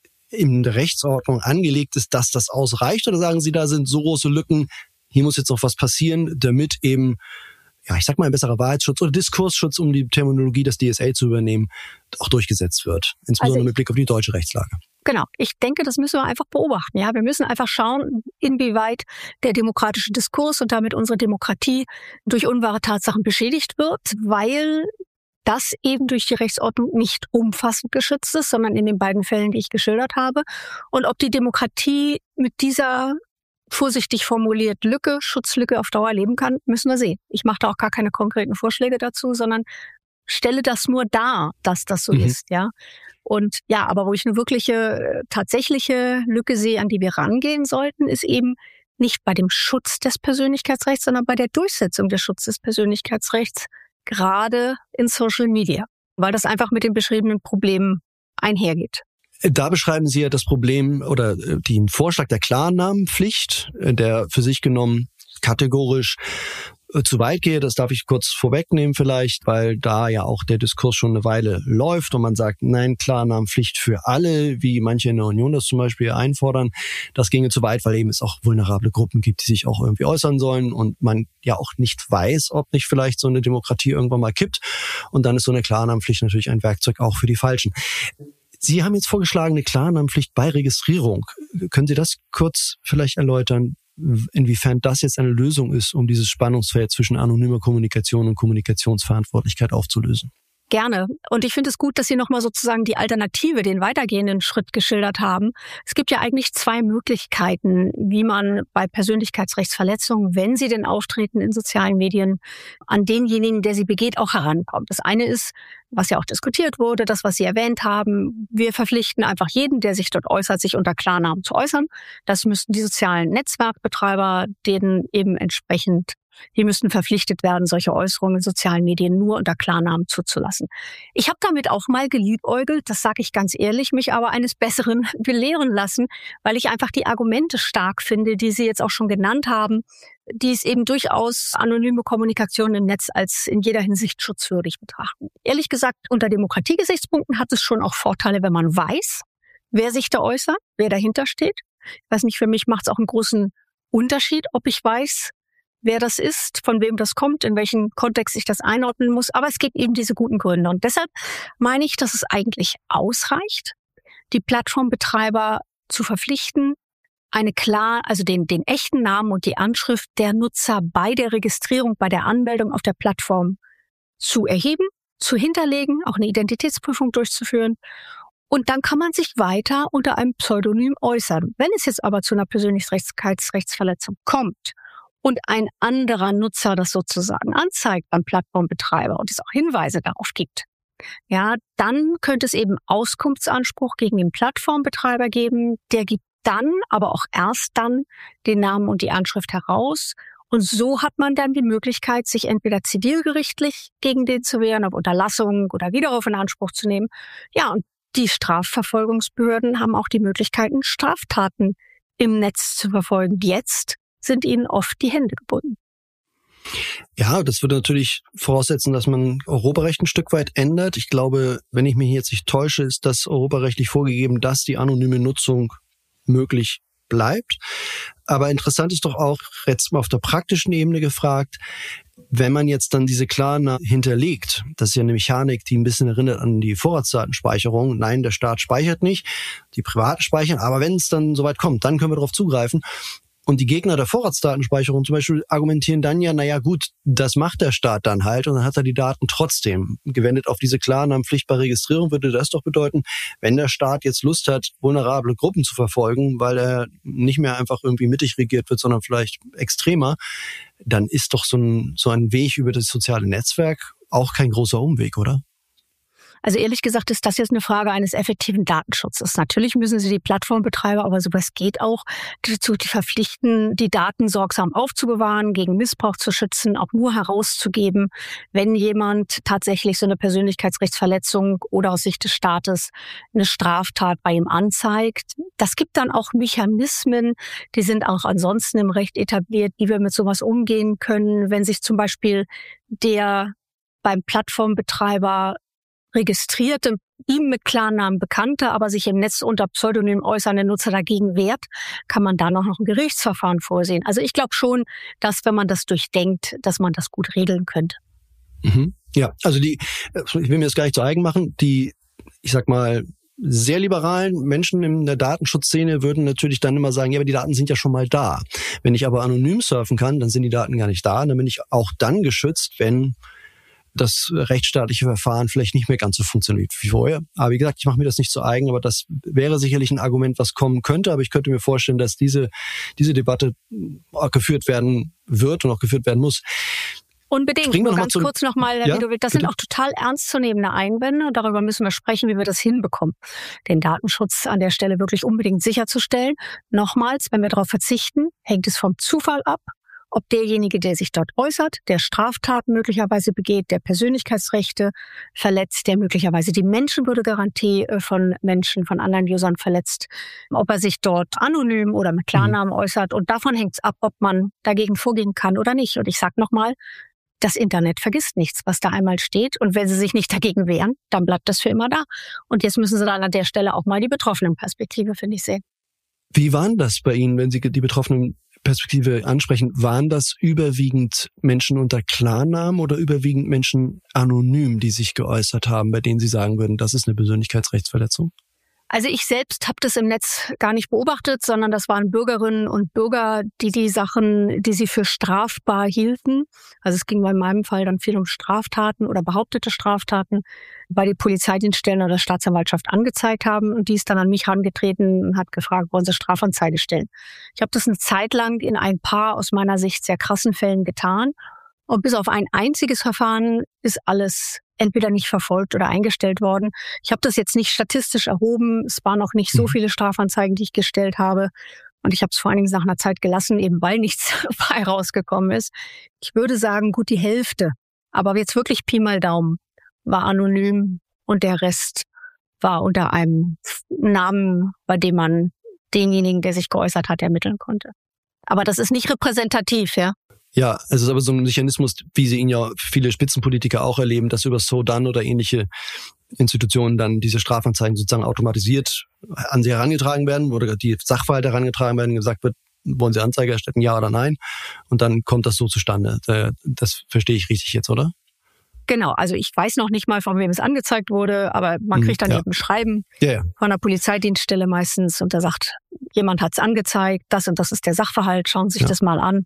in der Rechtsordnung angelegt ist, dass das ausreicht? Oder sagen Sie, da sind so große Lücken, hier muss jetzt noch was passieren, damit eben, ja, ich sag mal, ein besserer Wahrheitsschutz oder Diskursschutz, um die Terminologie des D S A zu übernehmen, auch durchgesetzt wird, insbesondere also, mit Blick auf die deutsche Rechtslage? Genau. Ich denke, das müssen wir einfach beobachten. Ja, wir müssen einfach schauen, inwieweit der demokratische Diskurs und damit unsere Demokratie durch unwahre Tatsachen beschädigt wird, weil das eben durch die Rechtsordnung nicht umfassend geschützt ist, sondern in den beiden Fällen, die ich geschildert habe. Und ob die Demokratie mit dieser vorsichtig formuliert Lücke, Schutzlücke auf Dauer leben kann, müssen wir sehen. Ich mache da auch gar keine konkreten Vorschläge dazu, sondern stelle das nur dar, dass das so mhm. ist, ja. Und ja, aber wo ich eine wirkliche, tatsächliche Lücke sehe, an die wir rangehen sollten, ist eben nicht bei dem Schutz des Persönlichkeitsrechts, sondern bei der Durchsetzung des Schutzes des Persönlichkeitsrechts, gerade in Social Media, weil das einfach mit den beschriebenen Problemen einhergeht. Da beschreiben Sie ja das Problem oder den Vorschlag der Klarnamenpflicht, der für sich genommen kategorisch zu weit gehe. Das darf ich kurz vorwegnehmen vielleicht, weil da ja auch der Diskurs schon eine Weile läuft und man sagt, nein, Klarnamenpflicht für alle, wie manche in der Union das zum Beispiel einfordern. Das ginge zu weit, weil eben es auch vulnerable Gruppen gibt, die sich auch irgendwie äußern sollen und man ja auch nicht weiß, ob nicht vielleicht so eine Demokratie irgendwann mal kippt. Und dann ist so eine Klarnamenpflicht natürlich ein Werkzeug auch für die Falschen. Sie haben jetzt vorgeschlagen, eine Klarnamenpflicht bei Registrierung. Können Sie das kurz vielleicht erläutern, inwiefern das jetzt eine Lösung ist, um dieses Spannungsfeld zwischen anonymer Kommunikation und Kommunikationsverantwortlichkeit aufzulösen? Gerne. Und ich finde es gut, dass Sie nochmal sozusagen die Alternative, den weitergehenden Schritt geschildert haben. Es gibt ja eigentlich zwei Möglichkeiten, wie man bei Persönlichkeitsrechtsverletzungen, wenn sie denn auftreten in sozialen Medien, an denjenigen, der sie begeht, auch herankommt. Das eine ist, was ja auch diskutiert wurde, das, was Sie erwähnt haben. Wir verpflichten einfach jeden, der sich dort äußert, sich unter Klarnamen zu äußern. Das müssten die sozialen Netzwerkbetreiber denen eben entsprechend, die müssten verpflichtet werden, solche Äußerungen in sozialen Medien nur unter Klarnamen zuzulassen. Ich habe damit auch mal geliebäugelt, das sage ich ganz ehrlich, mich aber eines Besseren belehren lassen, weil ich einfach die Argumente stark finde, die Sie jetzt auch schon genannt haben, die es eben durchaus anonyme Kommunikation im Netz als in jeder Hinsicht schutzwürdig betrachten. Ehrlich gesagt, unter Demokratiegesichtspunkten hat es schon auch Vorteile, wenn man weiß, wer sich da äußert, wer dahinter steht. Ich weiß nicht, für mich macht es auch einen großen Unterschied, ob ich weiß, wer das ist, von wem das kommt, in welchem Kontext ich das einordnen muss. Aber es gibt eben diese guten Gründe. Und deshalb meine ich, dass es eigentlich ausreicht, die Plattformbetreiber zu verpflichten, eine klar, also den, den echten Namen und die Anschrift der Nutzer bei der Registrierung, bei der Anmeldung auf der Plattform zu erheben, zu hinterlegen, auch eine Identitätsprüfung durchzuführen. Und dann kann man sich weiter unter einem Pseudonym äußern. Wenn es jetzt aber zu einer Persönlichkeitsrechtsverletzung kommt und ein anderer Nutzer das sozusagen anzeigt beim Plattformbetreiber und es auch Hinweise darauf gibt, ja, dann könnte es eben Auskunftsanspruch gegen den Plattformbetreiber geben. Der gibt dann, aber auch erst dann, den Namen und die Anschrift heraus. Und so hat man dann die Möglichkeit, sich entweder zivilgerichtlich gegen den zu wehren, auf Unterlassung oder Widerruf in Anspruch zu nehmen. Ja, und die Strafverfolgungsbehörden haben auch die Möglichkeiten, Straftaten im Netz zu verfolgen. Jetzt sind ihnen oft die Hände gebunden. Ja, das würde natürlich voraussetzen, dass man Europarecht ein Stück weit ändert. Ich glaube, wenn ich mich jetzt nicht täusche, ist das europarechtlich vorgegeben, dass die anonyme Nutzung möglich bleibt. Aber interessant ist doch auch, jetzt mal auf der praktischen Ebene gefragt, wenn man jetzt dann diese Klarna hinterlegt, das ist ja eine Mechanik, die ein bisschen erinnert an die Vorratsdatenspeicherung. Nein, der Staat speichert nicht, die Privaten speichern, aber wenn es dann soweit kommt, dann können wir darauf zugreifen. Und die Gegner der Vorratsdatenspeicherung zum Beispiel argumentieren dann ja, naja gut, das macht der Staat dann halt und dann hat er die Daten trotzdem. Gewendet auf diese klarnamenpflichtbare Registrierung würde das doch bedeuten, wenn der Staat jetzt Lust hat, vulnerable Gruppen zu verfolgen, weil er nicht mehr einfach irgendwie mittig regiert wird, sondern vielleicht extremer, dann ist doch so ein, so ein Weg über das soziale Netzwerk auch kein großer Umweg, oder? Also ehrlich gesagt ist das jetzt eine Frage eines effektiven Datenschutzes. Natürlich müssen Sie die Plattformbetreiber, aber sowas geht auch, dazu verpflichten, die Daten sorgsam aufzubewahren, gegen Missbrauch zu schützen, auch nur herauszugeben, wenn jemand tatsächlich so eine Persönlichkeitsrechtsverletzung oder aus Sicht des Staates eine Straftat bei ihm anzeigt. Das gibt dann auch Mechanismen, die sind auch ansonsten im Recht etabliert, wie wir mit sowas umgehen können, wenn sich zum Beispiel der beim Plattformbetreiber registrierte, ihm mit Klarnamen bekannte, aber sich im Netz unter Pseudonym äußernde Nutzer dagegen wehrt, kann man da noch ein Gerichtsverfahren vorsehen. Also ich glaube schon, dass, wenn man das durchdenkt, dass man das gut regeln könnte. Mhm. Ja, also die, ich will mir das gar nicht zu eigen machen, die, ich sag mal, sehr liberalen Menschen in der Datenschutzszene würden natürlich dann immer sagen, ja, aber die Daten sind ja schon mal da. Wenn ich aber anonym surfen kann, dann sind die Daten gar nicht da. Und dann bin ich auch dann geschützt, wenn das rechtsstaatliche Verfahren vielleicht nicht mehr ganz so funktioniert wie vorher. Aber wie gesagt, ich mache mir das nicht zu eigen, aber das wäre sicherlich ein Argument, was kommen könnte. Aber ich könnte mir vorstellen, dass diese diese Debatte auch geführt werden wird und auch geführt werden muss. Unbedingt. Nur ganz kurz nochmal, Herr ja, Widowild, das bitte? sind auch total ernstzunehmende Einwände. Darüber müssen wir sprechen, wie wir das hinbekommen, den Datenschutz an der Stelle wirklich unbedingt sicherzustellen. Nochmals, wenn wir darauf verzichten, hängt es vom Zufall ab, ob derjenige, der sich dort äußert, der Straftaten möglicherweise begeht, der Persönlichkeitsrechte verletzt, der möglicherweise die Menschenwürdegarantie von Menschen, von anderen Usern verletzt, ob er sich dort anonym oder mit Klarnamen mhm. äußert. Und davon hängt es ab, ob man dagegen vorgehen kann oder nicht. Und ich sage nochmal, das Internet vergisst nichts, was da einmal steht. Und wenn sie sich nicht dagegen wehren, dann bleibt das für immer da. Und jetzt müssen sie dann an der Stelle auch mal die Betroffenenperspektive, finde ich, sehen. Wie waren das bei Ihnen, wenn Sie die Betroffenen Perspektive ansprechen, waren das überwiegend Menschen unter Klarnamen oder überwiegend Menschen anonym, die sich geäußert haben, bei denen Sie sagen würden, das ist eine Persönlichkeitsrechtsverletzung? Also ich selbst habe das im Netz gar nicht beobachtet, sondern das waren Bürgerinnen und Bürger, die die Sachen, die sie für strafbar hielten. Also es ging bei meinem Fall dann viel um Straftaten oder behauptete Straftaten, bei die Polizeidienststellen oder Staatsanwaltschaft angezeigt haben. Und die ist dann an mich herangetreten und hat gefragt, wollen Sie Strafanzeige stellen? Ich habe das eine Zeit lang in ein paar aus meiner Sicht sehr krassen Fällen getan. Und bis auf ein einziges Verfahren ist alles entweder nicht verfolgt oder eingestellt worden. Ich habe das jetzt nicht statistisch erhoben. Es waren auch nicht so viele Strafanzeigen, die ich gestellt habe. Und ich habe es vor allen Dingen nach einer Zeit gelassen, eben weil nichts bei rausgekommen ist. Ich würde sagen, gut die Hälfte, aber jetzt wirklich Pi mal Daumen, war anonym und der Rest war unter einem Namen, bei dem man denjenigen, der sich geäußert hat, ermitteln konnte. Aber das ist nicht repräsentativ, ja. Ja, es ist aber so ein Mechanismus, wie sie ihn ja viele Spitzenpolitiker auch erleben, dass über Sodan oder ähnliche Institutionen dann diese Strafanzeigen sozusagen automatisiert an sie herangetragen werden oder die Sachverhalte herangetragen werden, gesagt wird, wollen Sie Anzeige erstatten, ja oder nein? Und dann kommt das so zustande. Das verstehe ich richtig jetzt, oder? Genau, also ich weiß noch nicht mal, von wem es angezeigt wurde, aber man kriegt dann ja. eben ein Schreiben ja, ja. von der Polizeidienststelle meistens und da sagt, jemand hat es angezeigt, das und das ist der Sachverhalt, schauen Sie sich ja. das mal an.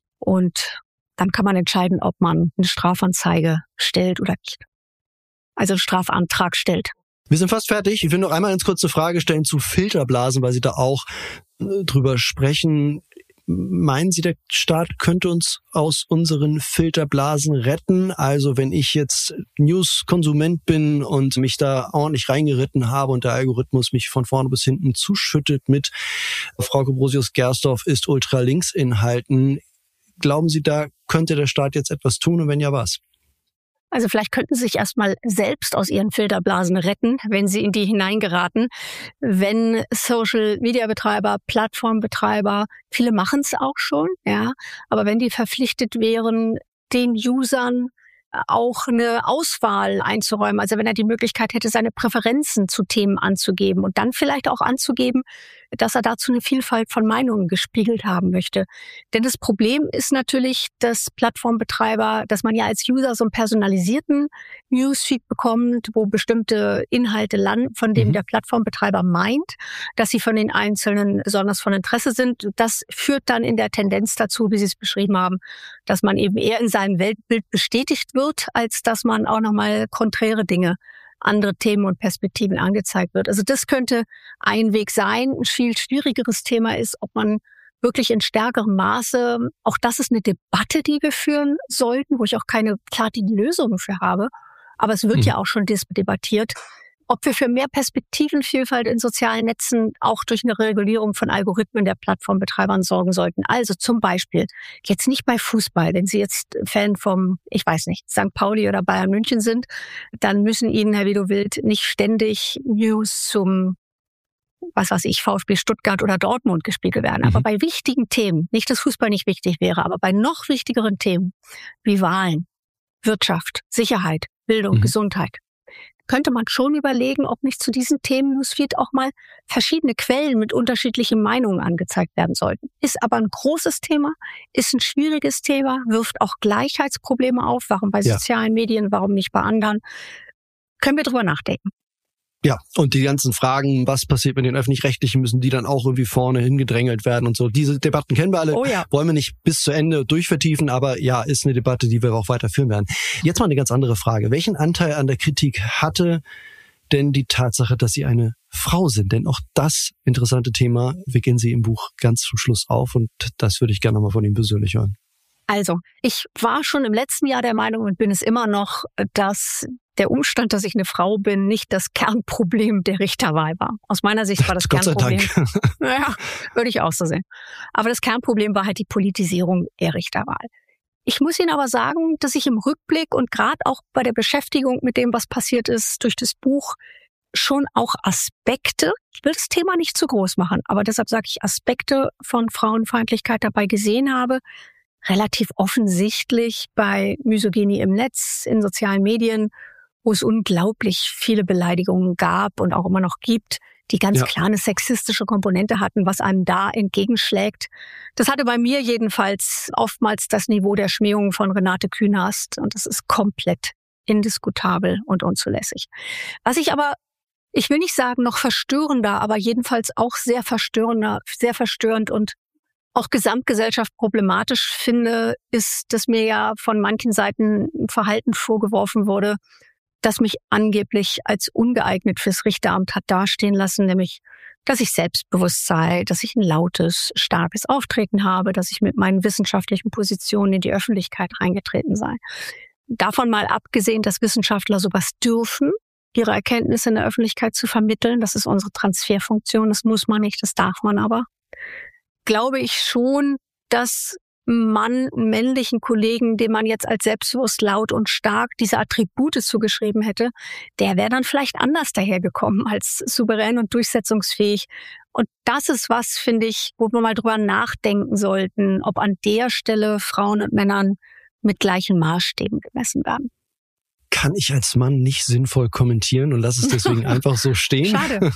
Und dann kann man entscheiden, ob man eine Strafanzeige stellt oder nicht. Also einen Strafantrag stellt. Wir sind fast fertig. Ich will noch einmal ganz kurz eine Frage stellen zu Filterblasen, weil Sie da auch äh, drüber sprechen. Meinen Sie, der Staat könnte uns aus unseren Filterblasen retten? Also wenn ich jetzt News-Konsument bin und mich da ordentlich reingeritten habe und der Algorithmus mich von vorne bis hinten zuschüttet mit Frauke Brosius-Gersdorf ist Ultralinks-Inhalten, glauben Sie, da könnte der Staat jetzt etwas tun und wenn ja, was? Also vielleicht könnten Sie sich erstmal selbst aus Ihren Filterblasen retten, wenn Sie in die hineingeraten. Wenn Social-Media-Betreiber, Plattformbetreiber, viele machen es auch schon, ja, aber wenn die verpflichtet wären, den Usern auch eine Auswahl einzuräumen. Also wenn er die Möglichkeit hätte, seine Präferenzen zu Themen anzugeben und dann vielleicht auch anzugeben, dass er dazu eine Vielfalt von Meinungen gespiegelt haben möchte. Denn das Problem ist natürlich, dass Plattformbetreiber, dass man ja als User so einen personalisierten Newsfeed bekommt, wo bestimmte Inhalte landen, von denen mhm. der Plattformbetreiber meint, dass sie von den Einzelnen besonders von Interesse sind. Das führt dann in der Tendenz dazu, wie Sie es beschrieben haben, dass man eben eher in seinem Weltbild bestätigt wird, als dass man auch nochmal konträre Dinge, andere Themen und Perspektiven angezeigt wird. Also das könnte ein Weg sein. Ein viel schwierigeres Thema ist, ob man wirklich in stärkerem Maße, auch das ist eine Debatte, die wir führen sollten, wo ich auch keine klartigen Lösungen für habe. Aber es wird mhm. ja auch schon debattiert, ob wir für mehr Perspektivenvielfalt in sozialen Netzen auch durch eine Regulierung von Algorithmen der Plattformbetreibern sorgen sollten. Also zum Beispiel, jetzt nicht bei Fußball, wenn Sie jetzt Fan vom, ich weiß nicht, Sankt Pauli oder Bayern München sind, dann müssen Ihnen, Herr Widowild, nicht ständig News zum, was weiß ich, VfB Stuttgart oder Dortmund gespiegelt werden. Mhm. Aber bei wichtigen Themen, nicht, dass Fußball nicht wichtig wäre, aber bei noch wichtigeren Themen wie Wahlen, Wirtschaft, Sicherheit, Bildung, mhm. Gesundheit, könnte man schon überlegen, ob nicht zu diesen Themen Newsfeed auch mal verschiedene Quellen mit unterschiedlichen Meinungen angezeigt werden sollten. Ist aber ein großes Thema, ist ein schwieriges Thema, wirft auch Gleichheitsprobleme auf. Warum bei ja. sozialen Medien, warum nicht bei anderen? Können wir drüber nachdenken. Ja, und die ganzen Fragen, was passiert mit den Öffentlich-Rechtlichen, müssen die dann auch irgendwie vorne hingedrängelt werden und so. Diese Debatten kennen wir alle, oh ja. wollen wir nicht bis zu Ende durchvertiefen, aber ja, ist eine Debatte, die wir auch weiterführen werden. Jetzt mal eine ganz andere Frage. Welchen Anteil an der Kritik hatte denn die Tatsache, dass Sie eine Frau sind? Denn auch das interessante Thema wickeln Sie im Buch ganz zum Schluss auf und das würde ich gerne nochmal von Ihnen persönlich hören. Also, ich war schon im letzten Jahr der Meinung und bin es immer noch, dass der Umstand, dass ich eine Frau bin, nicht das Kernproblem der Richterwahl war. Aus meiner Sicht war das Gott Kernproblem. Sei Dank. Ja, würde ich auch so sehen. Aber das Kernproblem war halt die Politisierung der Richterwahl. Ich muss Ihnen aber sagen, dass ich im Rückblick und gerade auch bei der Beschäftigung mit dem, was passiert ist durch das Buch, schon auch Aspekte, ich will das Thema nicht zu groß machen, aber deshalb sage ich Aspekte von Frauenfeindlichkeit dabei gesehen habe, relativ offensichtlich bei Misogynie im Netz, in sozialen Medien, wo es unglaublich viele Beleidigungen gab und auch immer noch gibt, die ganz ja. klar eine sexistische Komponente hatten, was einem da entgegenschlägt. Das hatte bei mir jedenfalls oftmals das Niveau der Schmähungen von Renate Künast und das ist komplett indiskutabel und unzulässig. Was ich aber, ich will nicht sagen noch verstörender, aber jedenfalls auch sehr verstörender, sehr verstörend und auch Gesamtgesellschaft problematisch finde, ist, dass mir ja von manchen Seiten ein Verhalten vorgeworfen wurde, das mich angeblich als ungeeignet fürs Richteramt hat dastehen lassen, nämlich, dass ich selbstbewusst sei, dass ich ein lautes, starkes Auftreten habe, dass ich mit meinen wissenschaftlichen Positionen in die Öffentlichkeit reingetreten sei. Davon mal abgesehen, dass Wissenschaftler sowas dürfen, ihre Erkenntnisse in der Öffentlichkeit zu vermitteln, das ist unsere Transferfunktion, das muss man nicht, das darf man aber, glaube ich schon, dass man männlichen Kollegen, dem man jetzt als selbstbewusst, laut und stark diese Attribute zugeschrieben hätte, der wäre dann vielleicht anders dahergekommen als souverän und durchsetzungsfähig. Und das ist was, finde ich, wo wir mal drüber nachdenken sollten, ob an der Stelle Frauen und Männern mit gleichen Maßstäben gemessen werden. Kann ich als Mann nicht sinnvoll kommentieren und lass es deswegen einfach so stehen. Schade.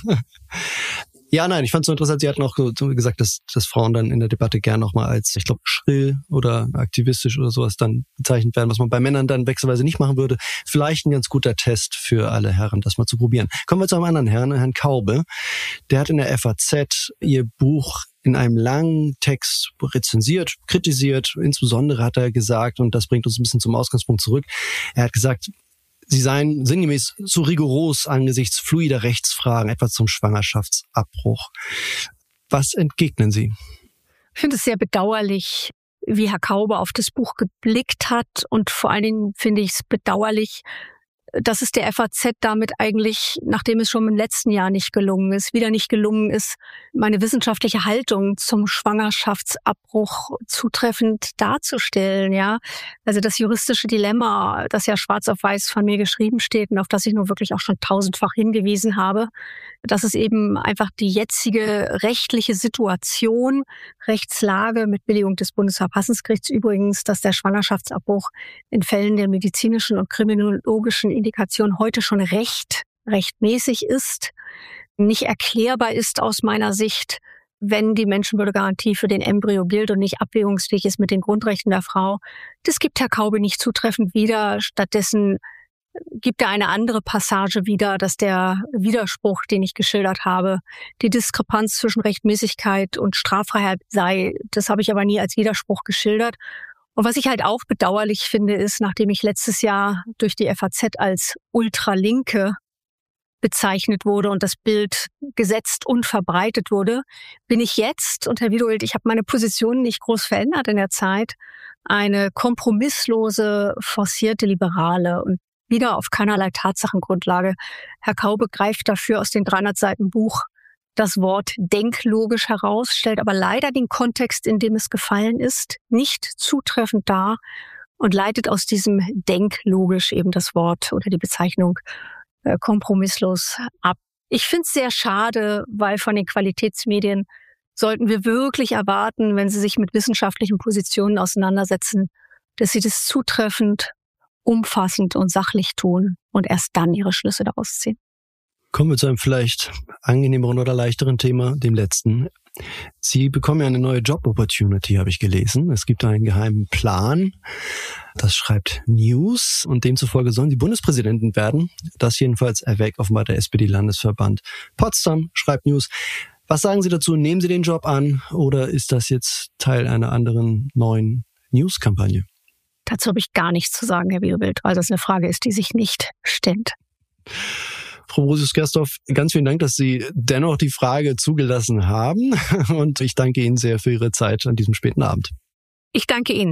Ja, nein, ich fand es so interessant, Sie hatten auch so gesagt, dass, dass Frauen dann in der Debatte gern auch mal als, ich glaube, schrill oder aktivistisch oder sowas dann bezeichnet werden, was man bei Männern dann wechselweise nicht machen würde. Vielleicht ein ganz guter Test für alle Herren, das mal zu probieren. Kommen wir zu einem anderen Herrn, Herrn Kaube. Der hat in der F A Z Ihr Buch in einem langen Text rezensiert, kritisiert. Insbesondere hat er gesagt, und das bringt uns ein bisschen zum Ausgangspunkt zurück, er hat gesagt, Sie seien sinngemäß zu rigoros angesichts fluider Rechtsfragen, etwa zum Schwangerschaftsabbruch. Was entgegnen Sie? Ich finde es sehr bedauerlich, wie Herr Kaube auf das Buch geblickt hat. Und vor allen Dingen finde ich es bedauerlich, dass es der F A Z damit eigentlich, nachdem es schon im letzten Jahr nicht gelungen ist, wieder nicht gelungen ist, meine wissenschaftliche Haltung zum Schwangerschaftsabbruch zutreffend darzustellen, ja. Also das juristische Dilemma, das ja schwarz auf weiß von mir geschrieben steht und auf das ich nun wirklich auch schon tausendfach hingewiesen habe, dass es eben einfach die jetzige rechtliche Situation, Rechtslage mit Billigung des Bundesverfassungsgerichts übrigens, dass der Schwangerschaftsabbruch in Fällen der medizinischen und kriminologischen Indikation heute schon recht, rechtmäßig ist, nicht erklärbar ist aus meiner Sicht, wenn die Menschenwürdegarantie für den Embryo gilt und nicht abwägungsfähig ist mit den Grundrechten der Frau. Das gibt Herr Kaube nicht zutreffend wieder. Stattdessen gibt er eine andere Passage wieder, dass der Widerspruch, den ich geschildert habe, die Diskrepanz zwischen Rechtmäßigkeit und Straffreiheit sei. Das habe ich aber nie als Widerspruch geschildert. Und was ich halt auch bedauerlich finde, ist, nachdem ich letztes Jahr durch die F A Z als Ultralinke bezeichnet wurde und das Bild gesetzt und verbreitet wurde, bin ich jetzt, und Herr Wiedold, ich habe meine Position nicht groß verändert in der Zeit, eine kompromisslose, forcierte Liberale und wieder auf keinerlei Tatsachengrundlage. Herr Kaube greift dafür aus den dreihundert Seiten Buch das Wort denklogisch heraus, stellt aber leider den Kontext, in dem es gefallen ist, nicht zutreffend dar und leitet aus diesem denklogisch eben das Wort oder die Bezeichnung äh, kompromisslos ab. Ich finde es sehr schade, weil von den Qualitätsmedien sollten wir wirklich erwarten, wenn sie sich mit wissenschaftlichen Positionen auseinandersetzen, dass sie das zutreffend, umfassend und sachlich tun und erst dann ihre Schlüsse daraus ziehen. Kommen wir zu einem vielleicht angenehmeren oder leichteren Thema, dem letzten. Sie bekommen ja eine neue Job-Opportunity, habe ich gelesen. Es gibt einen geheimen Plan. Das schreibt News und demzufolge sollen Sie Bundespräsidenten werden. Das jedenfalls erwägt offenbar der S P D-Landesverband Potsdam, schreibt News. Was sagen Sie dazu? Nehmen Sie den Job an oder ist das jetzt Teil einer anderen neuen News-Kampagne? Dazu habe ich gar nichts zu sagen, Herr Wiedold, weil das eine Frage ist, die sich nicht stellt. Frau Brosius-Gerstorf, ganz vielen Dank, dass Sie dennoch die Frage zugelassen haben. Und ich danke Ihnen sehr für Ihre Zeit an diesem späten Abend. Ich danke Ihnen.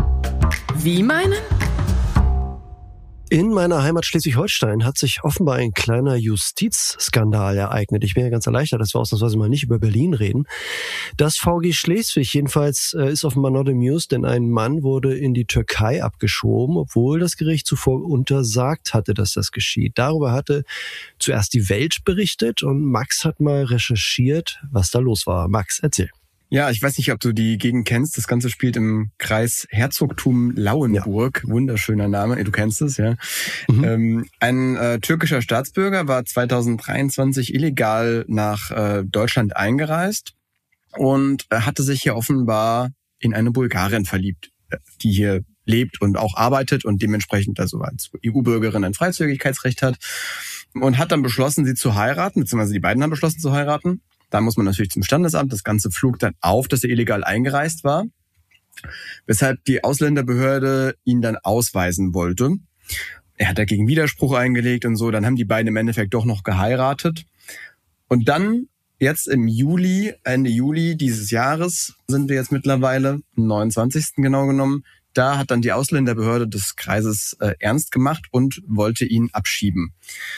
Wie meinen? In meiner Heimat Schleswig-Holstein hat sich offenbar ein kleiner Justizskandal ereignet. Ich bin ja ganz erleichtert, dass wir ausnahmsweise mal nicht über Berlin reden. Das V G Schleswig jedenfalls äh, ist offenbar not amused, denn ein Mann wurde in die Türkei abgeschoben, obwohl das Gericht zuvor untersagt hatte, dass das geschieht. Darüber hatte zuerst die Welt berichtet und Max hat mal recherchiert, was da los war. Max, erzähl. Ja, ich weiß nicht, ob du die Gegend kennst. Das Ganze spielt im Kreis Herzogtum Lauenburg. Ja. Wunderschöner Name, du kennst es, ja. Mhm. Ähm, ein äh, türkischer Staatsbürger war zweitausenddreiundzwanzig illegal nach äh, Deutschland eingereist und äh, hatte sich hier offenbar in eine Bulgarin verliebt, die hier lebt und auch arbeitet und dementsprechend also als E U-Bürgerin ein Freizügigkeitsrecht hat und hat dann beschlossen, sie zu heiraten, beziehungsweise die beiden haben beschlossen zu heiraten. Da muss man natürlich zum Standesamt. Das Ganze flog dann auf, dass er illegal eingereist war, weshalb die Ausländerbehörde ihn dann ausweisen wollte. Er hat dagegen Widerspruch eingelegt und so. Dann haben die beiden im Endeffekt doch noch geheiratet. Und dann, jetzt im Juli, Ende Juli dieses Jahres, sind wir jetzt mittlerweile, am neunundzwanzigsten genau genommen, da hat dann die Ausländerbehörde des Kreises äh, ernst gemacht und wollte ihn abschieben.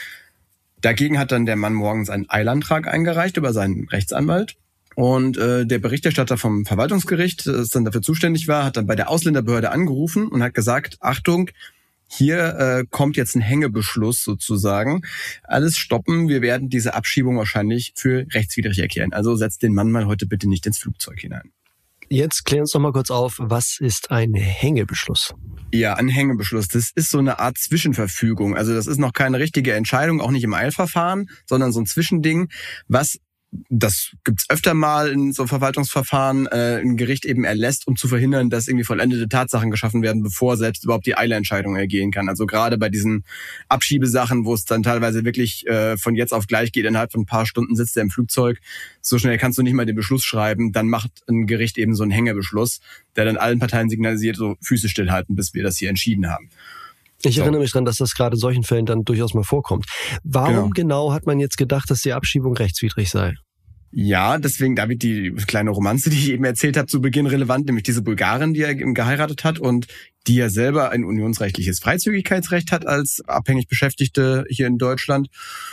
Dagegen hat dann der Mann morgens einen Eilantrag eingereicht über seinen Rechtsanwalt. Und äh, der Berichterstatter vom Verwaltungsgericht, das dann dafür zuständig war, hat dann bei der Ausländerbehörde angerufen und hat gesagt, Achtung, hier äh, kommt jetzt ein Hängebeschluss sozusagen. Alles stoppen, wir werden diese Abschiebung wahrscheinlich für rechtswidrig erklären. Also setzt den Mann mal heute bitte nicht ins Flugzeug hinein. Jetzt klären uns doch mal kurz auf, was ist ein Hängebeschluss? Ja, ein Hängebeschluss, das ist so eine Art Zwischenverfügung. Also das ist noch keine richtige Entscheidung, auch nicht im Eilverfahren, sondern so ein Zwischending, was, das gibt's öfter mal in so Verwaltungsverfahren, äh, ein Gericht eben erlässt, um zu verhindern, dass irgendwie vollendete Tatsachen geschaffen werden, bevor selbst überhaupt die Eilentscheidung ergehen kann. Also gerade bei diesen Abschiebesachen, wo es dann teilweise wirklich äh, von jetzt auf gleich geht, innerhalb von ein paar Stunden sitzt er im Flugzeug, so schnell kannst du nicht mal den Beschluss schreiben, dann macht ein Gericht eben so einen Hängebeschluss, der dann allen Parteien signalisiert, so Füße stillhalten, bis wir das hier entschieden haben. Ich so. erinnere mich daran, dass das gerade in solchen Fällen dann durchaus mal vorkommt. Warum genau. genau hat man jetzt gedacht, dass die Abschiebung rechtswidrig sei? Ja, deswegen, da wird die kleine Romanze, die ich eben erzählt habe, zu Beginn relevant, nämlich diese Bulgarin, die er geheiratet hat und die ja selber ein unionsrechtliches Freizügigkeitsrecht hat als abhängig Beschäftigte hier in Deutschland.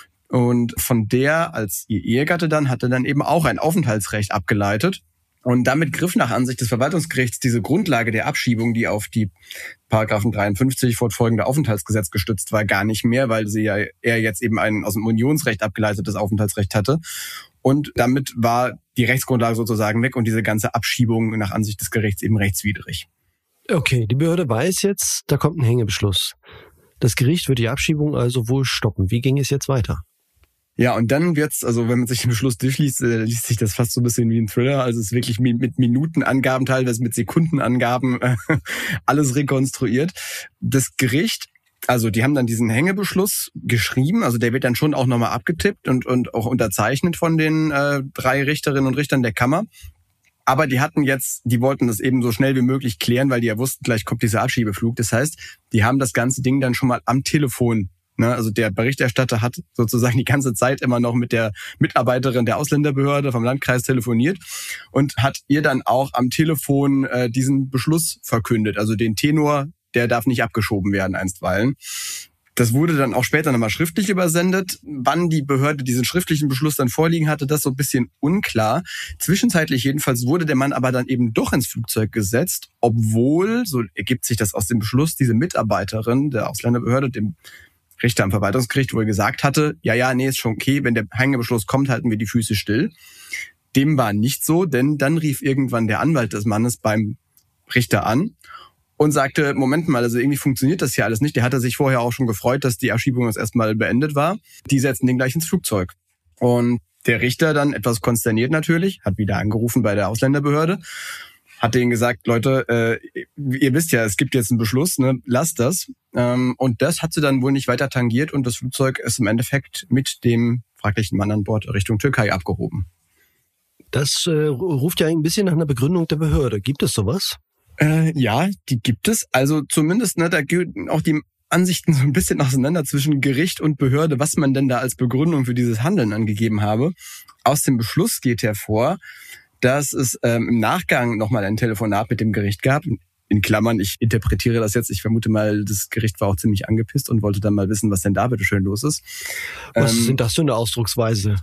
Und von der als ihr Ehegatte dann hatte dann eben auch ein Aufenthaltsrecht abgeleitet. Und damit griff nach Ansicht des Verwaltungsgerichts diese Grundlage der Abschiebung, die auf die Paragraphen dreiundfünfzig fortfolgende Aufenthaltsgesetz gestützt war, gar nicht mehr, weil sie ja er jetzt eben ein aus dem Unionsrecht abgeleitetes Aufenthaltsrecht hatte. Und damit war die Rechtsgrundlage sozusagen weg und diese ganze Abschiebung nach Ansicht des Gerichts eben rechtswidrig. Okay, die Behörde weiß jetzt, da kommt ein Hängebeschluss. Das Gericht wird die Abschiebung also wohl stoppen. Wie ging es jetzt weiter? Ja, und dann wird's, also wenn man sich den Beschluss durchliest, äh, liest sich das fast so ein bisschen wie ein Thriller. Also es ist wirklich mit, mit Minutenangaben, teilweise mit Sekundenangaben, äh, alles rekonstruiert. Das Gericht, also die haben dann diesen Hängebeschluss geschrieben, also der wird dann schon auch nochmal abgetippt und und auch unterzeichnet von den äh, drei Richterinnen und Richtern der Kammer. Aber die hatten jetzt, die wollten das eben so schnell wie möglich klären, weil die ja wussten, gleich kommt dieser Abschiebeflug. Das heißt, die haben das ganze Ding dann schon mal am Telefon, ne, also der Berichterstatter hat sozusagen die ganze Zeit immer noch mit der Mitarbeiterin der Ausländerbehörde vom Landkreis telefoniert und hat ihr dann auch am Telefon äh, diesen Beschluss verkündet, also den Tenor, der darf nicht abgeschoben werden einstweilen. Das wurde dann auch später nochmal schriftlich übersendet. Wann die Behörde diesen schriftlichen Beschluss dann vorliegen hatte, das so ein bisschen unklar. Zwischenzeitlich jedenfalls wurde der Mann aber dann eben doch ins Flugzeug gesetzt, obwohl, so ergibt sich das aus dem Beschluss, diese Mitarbeiterin der Ausländerbehörde, dem Richter am Verwaltungsgericht, wohl gesagt hatte, ja, ja, nee, ist schon okay, wenn der Hängebeschluss kommt, halten wir die Füße still. Dem war nicht so, denn dann rief irgendwann der Anwalt des Mannes beim Richter an und sagte, Moment mal, also irgendwie funktioniert das hier alles nicht. Der hatte sich vorher auch schon gefreut, dass die Abschiebung jetzt erstmal beendet war. Die setzten den gleich ins Flugzeug. Und der Richter dann, etwas konsterniert natürlich, hat wieder angerufen bei der Ausländerbehörde, hat denen gesagt, Leute, äh, ihr wisst ja, es gibt jetzt einen Beschluss, ne, lasst das. Ähm, und das hat sie dann wohl nicht weiter tangiert und das Flugzeug ist im Endeffekt mit dem fraglichen Mann an Bord Richtung Türkei abgehoben. Das äh, ruft ja ein bisschen nach einer Begründung der Behörde. Gibt es sowas? Äh, ja, die gibt es. Also zumindest, ne, da gehen auch die Ansichten so ein bisschen auseinander zwischen Gericht und Behörde, was man denn da als Begründung für dieses Handeln angegeben habe. Aus dem Beschluss geht hervor, dass es ähm, im Nachgang nochmal ein Telefonat mit dem Gericht gab. In Klammern, ich interpretiere das jetzt, ich vermute mal, das Gericht war auch ziemlich angepisst und wollte dann mal wissen, was denn da bitte schön los ist. Was ähm, sind das für eine Ausdrucksweise?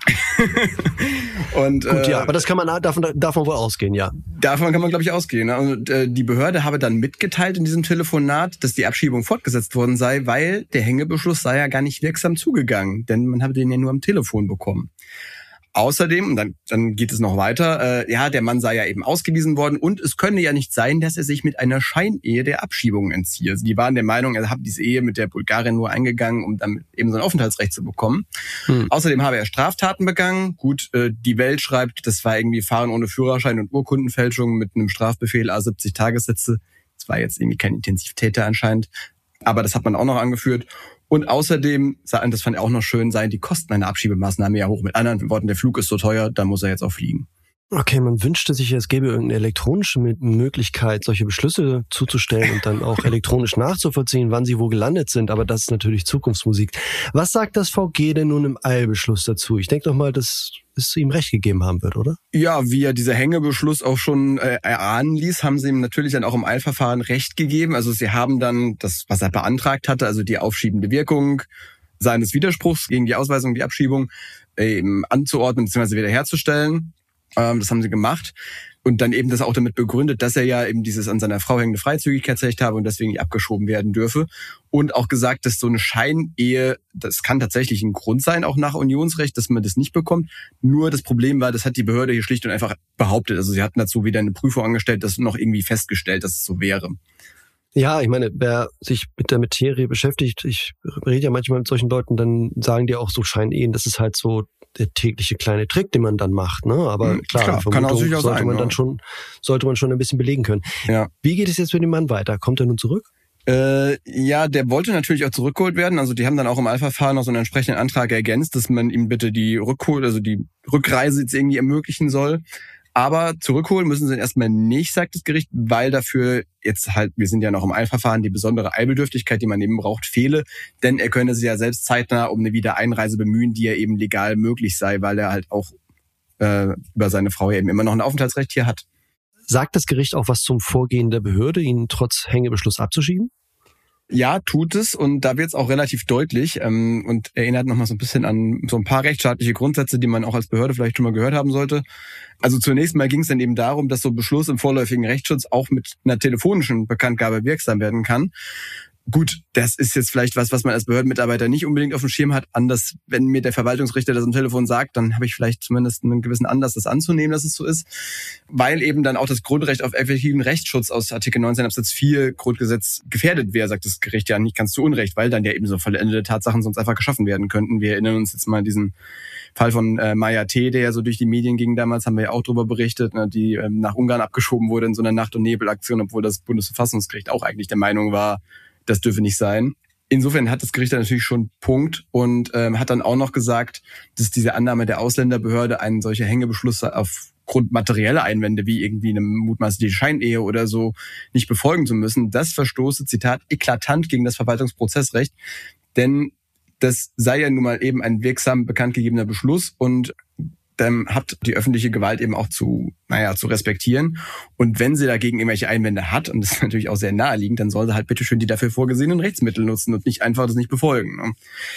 und, Gut, äh, ja, aber das kann man davon, davon wohl ausgehen, ja. Davon kann man, glaube ich, ausgehen. Ne? Und äh, die Behörde habe dann mitgeteilt in diesem Telefonat, dass die Abschiebung fortgesetzt worden sei, weil der Hängebeschluss sei ja gar nicht wirksam zugegangen, denn man habe den ja nur am Telefon bekommen. Außerdem, und dann, dann geht es noch weiter, äh, ja, der Mann sei ja eben ausgewiesen worden und es könne ja nicht sein, dass er sich mit einer Scheinehe der Abschiebung entziehe. Also die waren der Meinung, er habe diese Ehe mit der Bulgarin nur eingegangen, um dann eben so ein Aufenthaltsrecht zu bekommen. Hm. Außerdem habe er Straftaten begangen. Gut, äh, die Welt schreibt, das war irgendwie Fahren ohne Führerschein und Urkundenfälschung mit einem Strafbefehl a siebzig Tagessätze. Das war jetzt irgendwie kein Intensivtäter anscheinend, aber das hat man auch noch angeführt. Und außerdem, das fand ich auch noch schön, seien die Kosten einer Abschiebemaßnahme ja hoch. Mit anderen Worten, der Flug ist so teuer, da muss er jetzt auch fliegen. Okay, man wünschte sich, es gäbe irgendeine elektronische Möglichkeit, solche Beschlüsse zuzustellen und dann auch elektronisch nachzuvollziehen, wann sie wo gelandet sind. Aber das ist natürlich Zukunftsmusik. Was sagt das V G denn nun im Eilbeschluss dazu? Ich denke doch mal, dass es ihm recht gegeben haben wird, oder? Ja, wie ja dieser Hängebeschluss auch schon äh, erahnen ließ, haben sie ihm natürlich dann auch im Eilverfahren Recht gegeben. Also sie haben dann das, was er beantragt hatte, also die aufschiebende Wirkung seines Widerspruchs gegen die Ausweisung, die Abschiebung, eben anzuordnen bzw. wiederherzustellen. Das haben sie gemacht und dann eben das auch damit begründet, dass er ja eben dieses an seiner Frau hängende Freizügigkeitsrecht habe und deswegen nicht abgeschoben werden dürfe. Und auch gesagt, dass so eine Scheinehe, das kann tatsächlich ein Grund sein, auch nach Unionsrecht, dass man das nicht bekommt. Nur das Problem war, das hat die Behörde hier schlicht und einfach behauptet. Also sie hatten dazu wieder eine Prüfung angestellt, das noch irgendwie festgestellt, dass es so wäre. Ja, ich meine, wer sich mit der Materie beschäftigt, ich rede ja manchmal mit solchen Leuten, dann sagen die auch so Scheinehen, das ist halt so der tägliche kleine Trick, den man dann macht, ne? Aber mhm, klar, klar kann auch sollte sein, man ja. dann schon, sollte man schon ein bisschen belegen können. Ja. Wie geht es jetzt mit dem Mann weiter? Kommt er nun zurück? Äh, ja, der wollte natürlich auch zurückgeholt werden. Also die haben dann auch im Eilverfahren noch so einen entsprechenden Antrag ergänzt, dass man ihm bitte die Rückhol, also die Rückreise jetzt irgendwie ermöglichen soll. Aber zurückholen müssen sie ihn erstmal nicht, sagt das Gericht, weil dafür jetzt halt, wir sind ja noch im Eilverfahren, die besondere Eilbedürftigkeit, die man eben braucht, fehle. Denn er könne sich ja selbst zeitnah um eine Wiedereinreise bemühen, die ja eben legal möglich sei, weil er halt auch äh, über seine Frau eben immer noch ein Aufenthaltsrecht hier hat. Sagt das Gericht auch was zum Vorgehen der Behörde, ihn trotz Hängebeschluss abzuschieben? Ja, tut es, und da wird es auch relativ deutlich ähm, und erinnert nochmal so ein bisschen an so ein paar rechtsstaatliche Grundsätze, die man auch als Behörde vielleicht schon mal gehört haben sollte. Also zunächst mal ging es dann eben darum, dass so Beschluss im vorläufigen Rechtsschutz auch mit einer telefonischen Bekanntgabe wirksam werden kann. Gut, das ist jetzt vielleicht was, was man als Behördenmitarbeiter nicht unbedingt auf dem Schirm hat. Anders, wenn mir der Verwaltungsrichter das am Telefon sagt, dann habe ich vielleicht zumindest einen gewissen Anlass, das anzunehmen, dass es so ist. Weil eben dann auch das Grundrecht auf effektiven Rechtsschutz aus Artikel neunzehn Absatz vier Grundgesetz gefährdet wäre, sagt das Gericht ja nicht ganz zu Unrecht, weil dann ja eben so vollendete Tatsachen sonst einfach geschaffen werden könnten. Wir erinnern uns jetzt mal an diesen Fall von äh, Maya T., der ja so durch die Medien ging damals, haben wir ja auch drüber berichtet, ne, die ähm, nach Ungarn abgeschoben wurde in so einer Nacht- und Nebelaktion, obwohl das Bundesverfassungsgericht auch eigentlich der Meinung war, das dürfe nicht sein. Insofern hat das Gericht dann natürlich schon Punkt und ähm, hat dann auch noch gesagt, dass diese Annahme der Ausländerbehörde, einen solche Hängebeschluss aufgrund materieller Einwände wie irgendwie eine mutmaßliche Scheinehe oder so nicht befolgen zu müssen, das verstoße, Zitat, eklatant gegen das Verwaltungsprozessrecht, denn das sei ja nun mal eben ein wirksam bekannt gegebener Beschluss und dann hat die öffentliche Gewalt eben auch zu, naja, zu respektieren. Und wenn sie dagegen irgendwelche Einwände hat, und das ist natürlich auch sehr naheliegend, dann soll sie halt bitteschön die dafür vorgesehenen Rechtsmittel nutzen und nicht einfach das nicht befolgen. Ne?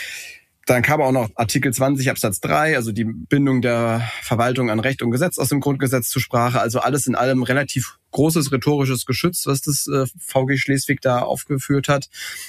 Dann kam auch noch Artikel zwanzig Absatz drei, also die Bindung der Verwaltung an Recht und Gesetz aus dem Grundgesetz zur Sprache. Also alles in allem relativ großes rhetorisches Geschütz, was das äh, V G Schleswig da aufgeführt hat.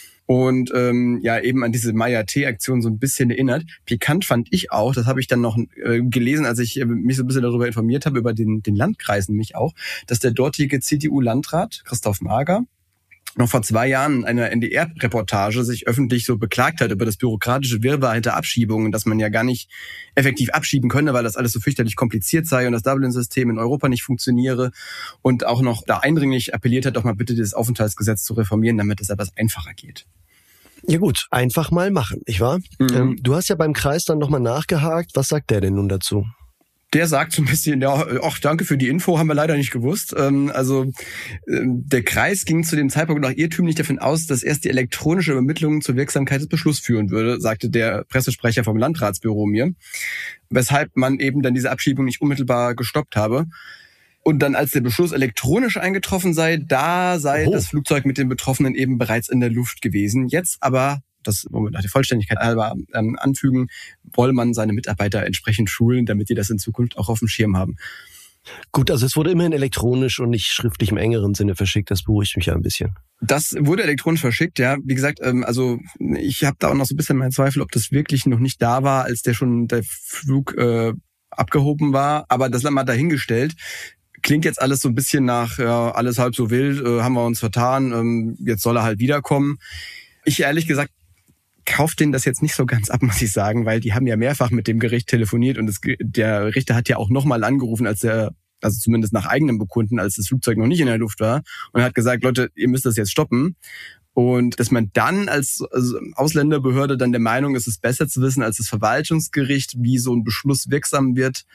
Und ähm, ja, eben an diese Maya T-Aktion so ein bisschen erinnert. Pikant fand ich auch, das habe ich dann noch äh, gelesen, als ich äh, mich so ein bisschen darüber informiert habe, über den, den Landkreis nämlich auch, dass der dortige C D U-Landrat, Christoph Mager, noch vor zwei Jahren in einer N D R-Reportage sich öffentlich so beklagt hat über das bürokratische Wirrwarr hinter Abschiebungen, dass man ja gar nicht effektiv abschieben könne, weil das alles so fürchterlich kompliziert sei und das Dublin-System in Europa nicht funktioniere, und auch noch da eindringlich appelliert hat, doch mal bitte das Aufenthaltsgesetz zu reformieren, damit es etwas einfacher geht. Ja gut, einfach mal machen, nicht wahr? Mhm. Ähm, du hast ja beim Kreis dann nochmal nachgehakt. Was sagt der denn nun dazu? Der sagt so ein bisschen, ja, ach, danke für die Info, haben wir leider nicht gewusst. Ähm, also ähm, der Kreis ging zu dem Zeitpunkt noch irrtümlich davon aus, dass erst die elektronische Übermittlung zur Wirksamkeit des Beschlusses führen würde, sagte der Pressesprecher vom Landratsbüro mir, weshalb man eben dann diese Abschiebung nicht unmittelbar gestoppt habe. Und dann, als der Beschluss elektronisch eingetroffen sei, da sei oh. das Flugzeug mit den Betroffenen eben bereits in der Luft gewesen. Jetzt aber, das wollen wir nach der Vollständigkeit halber ähm, anfügen, wolle man seine Mitarbeiter entsprechend schulen, damit die das in Zukunft auch auf dem Schirm haben. Gut, also es wurde immerhin elektronisch und nicht schriftlich im engeren Sinne verschickt. Das beruhigt mich ja ein bisschen. Das wurde elektronisch verschickt, ja. Wie gesagt, ähm, also ich habe da auch noch so ein bisschen meinen Zweifel, ob das wirklich noch nicht da war, als der schon der Flug äh, abgehoben war. Aber das haben wir dahingestellt. Klingt jetzt alles so ein bisschen nach, ja, alles halb so wild, äh, haben wir uns vertan, ähm, jetzt soll er halt wiederkommen. Ich ehrlich gesagt kauft denen das jetzt nicht so ganz ab, muss ich sagen, weil die haben ja mehrfach mit dem Gericht telefoniert und das, der Richter hat ja auch nochmal angerufen, als der, also zumindest nach eigenem Bekunden, als das Flugzeug noch nicht in der Luft war, und hat gesagt, Leute, ihr müsst das jetzt stoppen. Und dass man dann als also Ausländerbehörde dann der Meinung ist, es besser zu wissen als das Verwaltungsgericht, wie so ein Beschluss wirksam wird,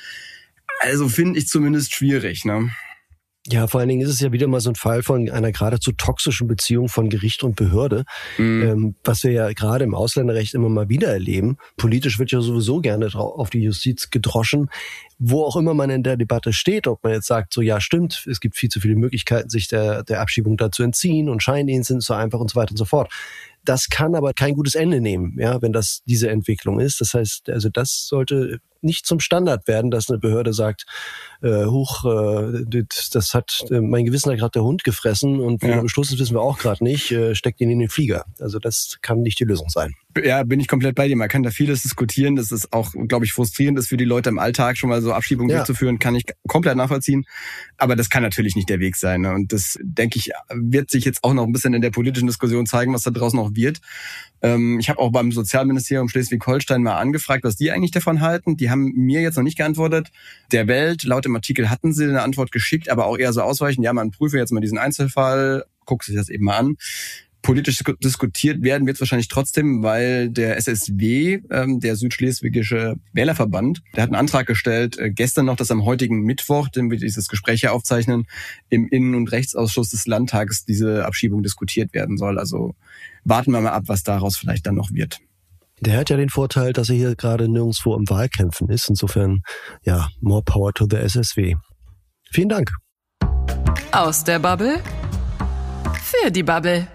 also finde ich zumindest schwierig, ne? Ja, vor allen Dingen ist es ja wieder mal so ein Fall von einer geradezu toxischen Beziehung von Gericht und Behörde, mhm. ähm, was wir ja gerade im Ausländerrecht immer mal wieder erleben. Politisch wird ja sowieso gerne auf die Justiz gedroschen, wo auch immer man in der Debatte steht, ob man jetzt sagt, so ja stimmt, es gibt viel zu viele Möglichkeiten, sich der, der Abschiebung da zu entziehen und Scheindienste sind so einfach und so weiter und so fort. Das kann aber kein gutes Ende nehmen, ja, wenn das diese Entwicklung ist. Das heißt, also das sollte nicht zum Standard werden, dass eine Behörde sagt, äh, huch, äh, das hat äh, mein Gewissen hat gerade der Hund gefressen und wie ja. der Beschluss ist, wissen wir auch gerade nicht, äh, steckt ihn in den Flieger. Also das kann nicht die Lösung sein. Ja, bin ich komplett bei dir. Man kann da vieles diskutieren. Das ist auch, glaube ich, frustrierend ist für die Leute im Alltag, schon mal so Abschiebungen ja. durchzuführen, kann ich komplett nachvollziehen. Aber das kann natürlich nicht der Weg sein. Ne? Und das, denke ich, wird sich jetzt auch noch ein bisschen in der politischen Diskussion zeigen, was da draußen noch wird. Ähm, ich habe auch beim Sozialministerium Schleswig-Holstein mal angefragt, was die eigentlich davon halten. Die haben mir jetzt noch nicht geantwortet. Der Welt, laut dem Artikel hatten sie eine Antwort geschickt, aber auch eher so ausweichend. Ja, man prüfe jetzt mal diesen Einzelfall, guckt sich das eben mal an. Politisch diskutiert werden wird es wahrscheinlich trotzdem, weil der S S W, ähm, der Südschleswigische Wählerverband, der hat einen Antrag gestellt, äh, gestern noch, dass am heutigen Mittwoch, den wir dieses Gespräch hier aufzeichnen, im Innen- und Rechtsausschuss des Landtages diese Abschiebung diskutiert werden soll. Also warten wir mal ab, was daraus vielleicht dann noch wird. Der hat ja den Vorteil, dass er hier gerade nirgendwo im Wahlkämpfen ist. Insofern, ja, more power to the S S W. Vielen Dank. Aus der Bubble für die Bubble.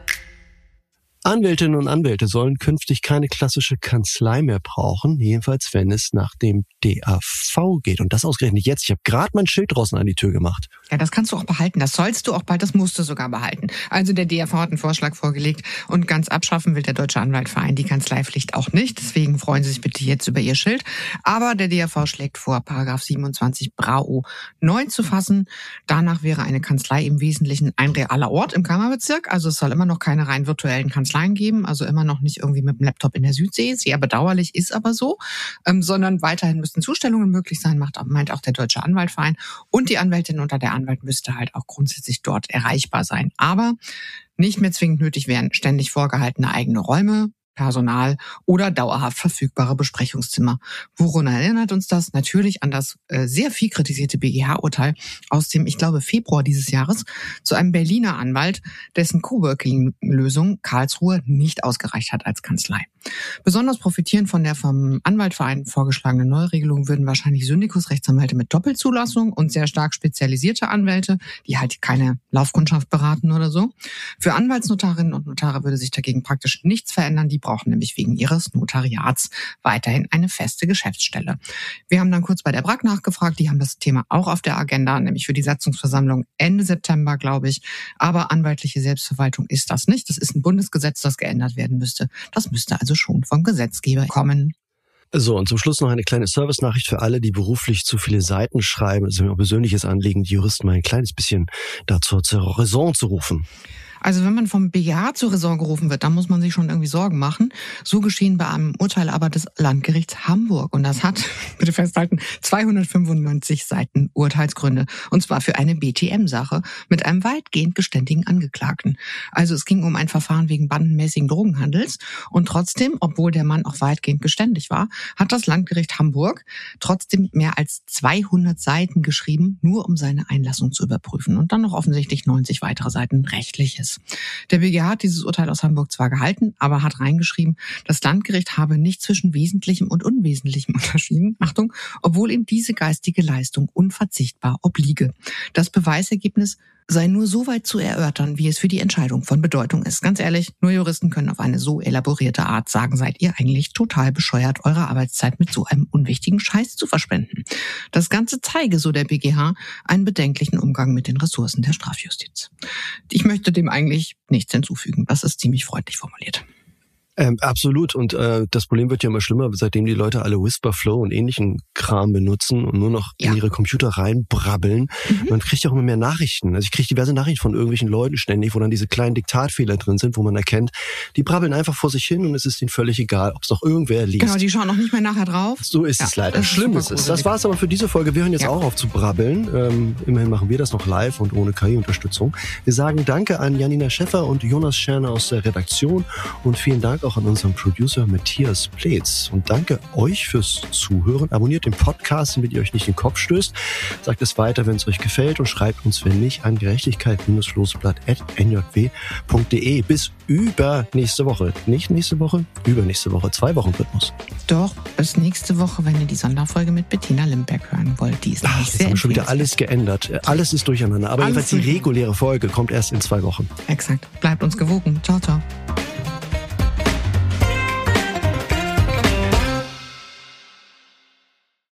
Anwältinnen und Anwälte sollen künftig keine klassische Kanzlei mehr brauchen, jedenfalls wenn es nach dem D A V geht. Und das ausgerechnet jetzt. Ich habe gerade mein Schild draußen an die Tür gemacht. Ja, das kannst du auch behalten. Das sollst du auch bald, das musst du sogar behalten. Also der D A V hat einen Vorschlag vorgelegt und ganz abschaffen will der Deutsche Anwaltverein die Kanzleipflicht auch nicht. Deswegen freuen Sie sich bitte jetzt über Ihr Schild. Aber der D A V schlägt vor, Paragraph siebenundzwanzig Brau neu zu fassen. Danach wäre eine Kanzlei im Wesentlichen ein realer Ort im Kammerbezirk. Also es soll immer noch keine rein virtuellen Kanzleien geben, also immer noch nicht irgendwie mit dem Laptop in der Südsee. Sehr bedauerlich, ist aber so. Ähm, sondern weiterhin müssten Zustellungen möglich sein, macht, meint auch der Deutsche Anwaltverein. Und die Anwältin oder der Anwalt müsste halt auch grundsätzlich dort erreichbar sein. Aber nicht mehr zwingend nötig wären ständig vorgehaltene eigene Räume, Personal oder dauerhaft verfügbare Besprechungszimmer. Woran erinnert uns das? Natürlich an das äh, sehr viel kritisierte B G H-Urteil aus dem, ich glaube, Februar dieses Jahres zu einem Berliner Anwalt, dessen Coworking-Lösung Karlsruhe nicht ausgereicht hat als Kanzlei. Besonders profitieren von der vom Anwaltverein vorgeschlagenen Neuregelung würden wahrscheinlich Syndikus-Rechtsanwälte mit Doppelzulassung und sehr stark spezialisierte Anwälte, die halt keine Laufkundschaft beraten oder so. Für Anwaltsnotarinnen und Notare würde sich dagegen praktisch nichts verändern. Die brauchen nämlich wegen ihres Notariats weiterhin eine feste Geschäftsstelle. Wir haben dann kurz bei der B R A G nachgefragt, die haben das Thema auch auf der Agenda, nämlich für die Satzungsversammlung Ende September, glaube ich. Aber anwaltliche Selbstverwaltung ist das nicht. Das ist ein Bundesgesetz, das geändert werden müsste. Das müsste also schon vom Gesetzgeber kommen. So, und zum Schluss noch eine kleine Service-Nachricht für alle, die beruflich zu viele Seiten schreiben. Es ist mir ein persönliches Anliegen, die Juristen mal ein kleines bisschen dazu zur Raison zu rufen. Also wenn man vom B G H zur Raison gerufen wird, dann muss man sich schon irgendwie Sorgen machen. So geschehen bei einem Urteil aber des Landgerichts Hamburg. Und das hat, bitte festhalten, zweihundertfünfundneunzig Seiten Urteilsgründe. Und zwar für eine B T M-Sache mit einem weitgehend geständigen Angeklagten. Also es ging um ein Verfahren wegen bandenmäßigen Drogenhandels. Und trotzdem, obwohl der Mann auch weitgehend geständig war, hat das Landgericht Hamburg trotzdem mehr als zweihundert Seiten geschrieben, nur um seine Einlassung zu überprüfen. Und dann noch offensichtlich neunzig weitere Seiten Rechtliches. Der B G H hat dieses Urteil aus Hamburg zwar gehalten, aber hat reingeschrieben, das Landgericht habe nicht zwischen Wesentlichem und Unwesentlichem unterschieden, Achtung, obwohl ihm diese geistige Leistung unverzichtbar obliege. Das Beweisergebnis sei nur so weit zu erörtern, wie es für die Entscheidung von Bedeutung ist. Ganz ehrlich, nur Juristen können auf eine so elaborierte Art sagen, seid ihr eigentlich total bescheuert, eure Arbeitszeit mit so einem unwichtigen Scheiß zu verschwenden. Das Ganze zeige, so der B G H, einen bedenklichen Umgang mit den Ressourcen der Strafjustiz. Ich möchte dem eigentlich nichts hinzufügen. Das ist ziemlich freundlich formuliert. Ähm, absolut. Und äh, das Problem wird ja immer schlimmer, seitdem die Leute alle Whisperflow und ähnlichen Kram benutzen und nur noch ja. in ihre Computer reinbrabbeln. Mhm. Man kriegt ja auch immer mehr Nachrichten. Also ich kriege diverse Nachrichten von irgendwelchen Leuten ständig, wo dann diese kleinen Diktatfehler drin sind, wo man erkennt, die brabbeln einfach vor sich hin und es ist ihnen völlig egal, ob es noch irgendwer liest. Genau, die schauen noch nicht mehr nachher drauf. So ist ja, es leider. Schlimm ist es. Das war's aber für diese Folge. Wir hören jetzt ja. auch auf zu brabbeln. Ähm, immerhin machen wir das noch live und ohne K I-Unterstützung. Wir sagen Danke an Janina Schäffer und Jonas Scherner aus der Redaktion und vielen Dank auch an unseren Producer Matthias Pleetz. Und danke euch fürs Zuhören. Abonniert den Podcast, damit ihr euch nicht in den Kopf stößt. Sagt es weiter, wenn es euch gefällt und schreibt uns, wenn nicht, an gerechtigkeit-loseblatt at n j w punkt d e. Bis übernächste Woche. Nicht nächste Woche, übernächste Woche. Zwei Wochen Rhythmus. Doch, bis nächste Woche, wenn ihr die Sonderfolge mit Bettina Limberg hören wollt. Die ist Ach, nämlich jetzt sehr haben wir schon wieder alles geändert. Alles ist durcheinander. Aber jedenfalls die reguläre Folge kommt erst in zwei Wochen. Exakt. Bleibt uns gewogen. Ciao, ciao.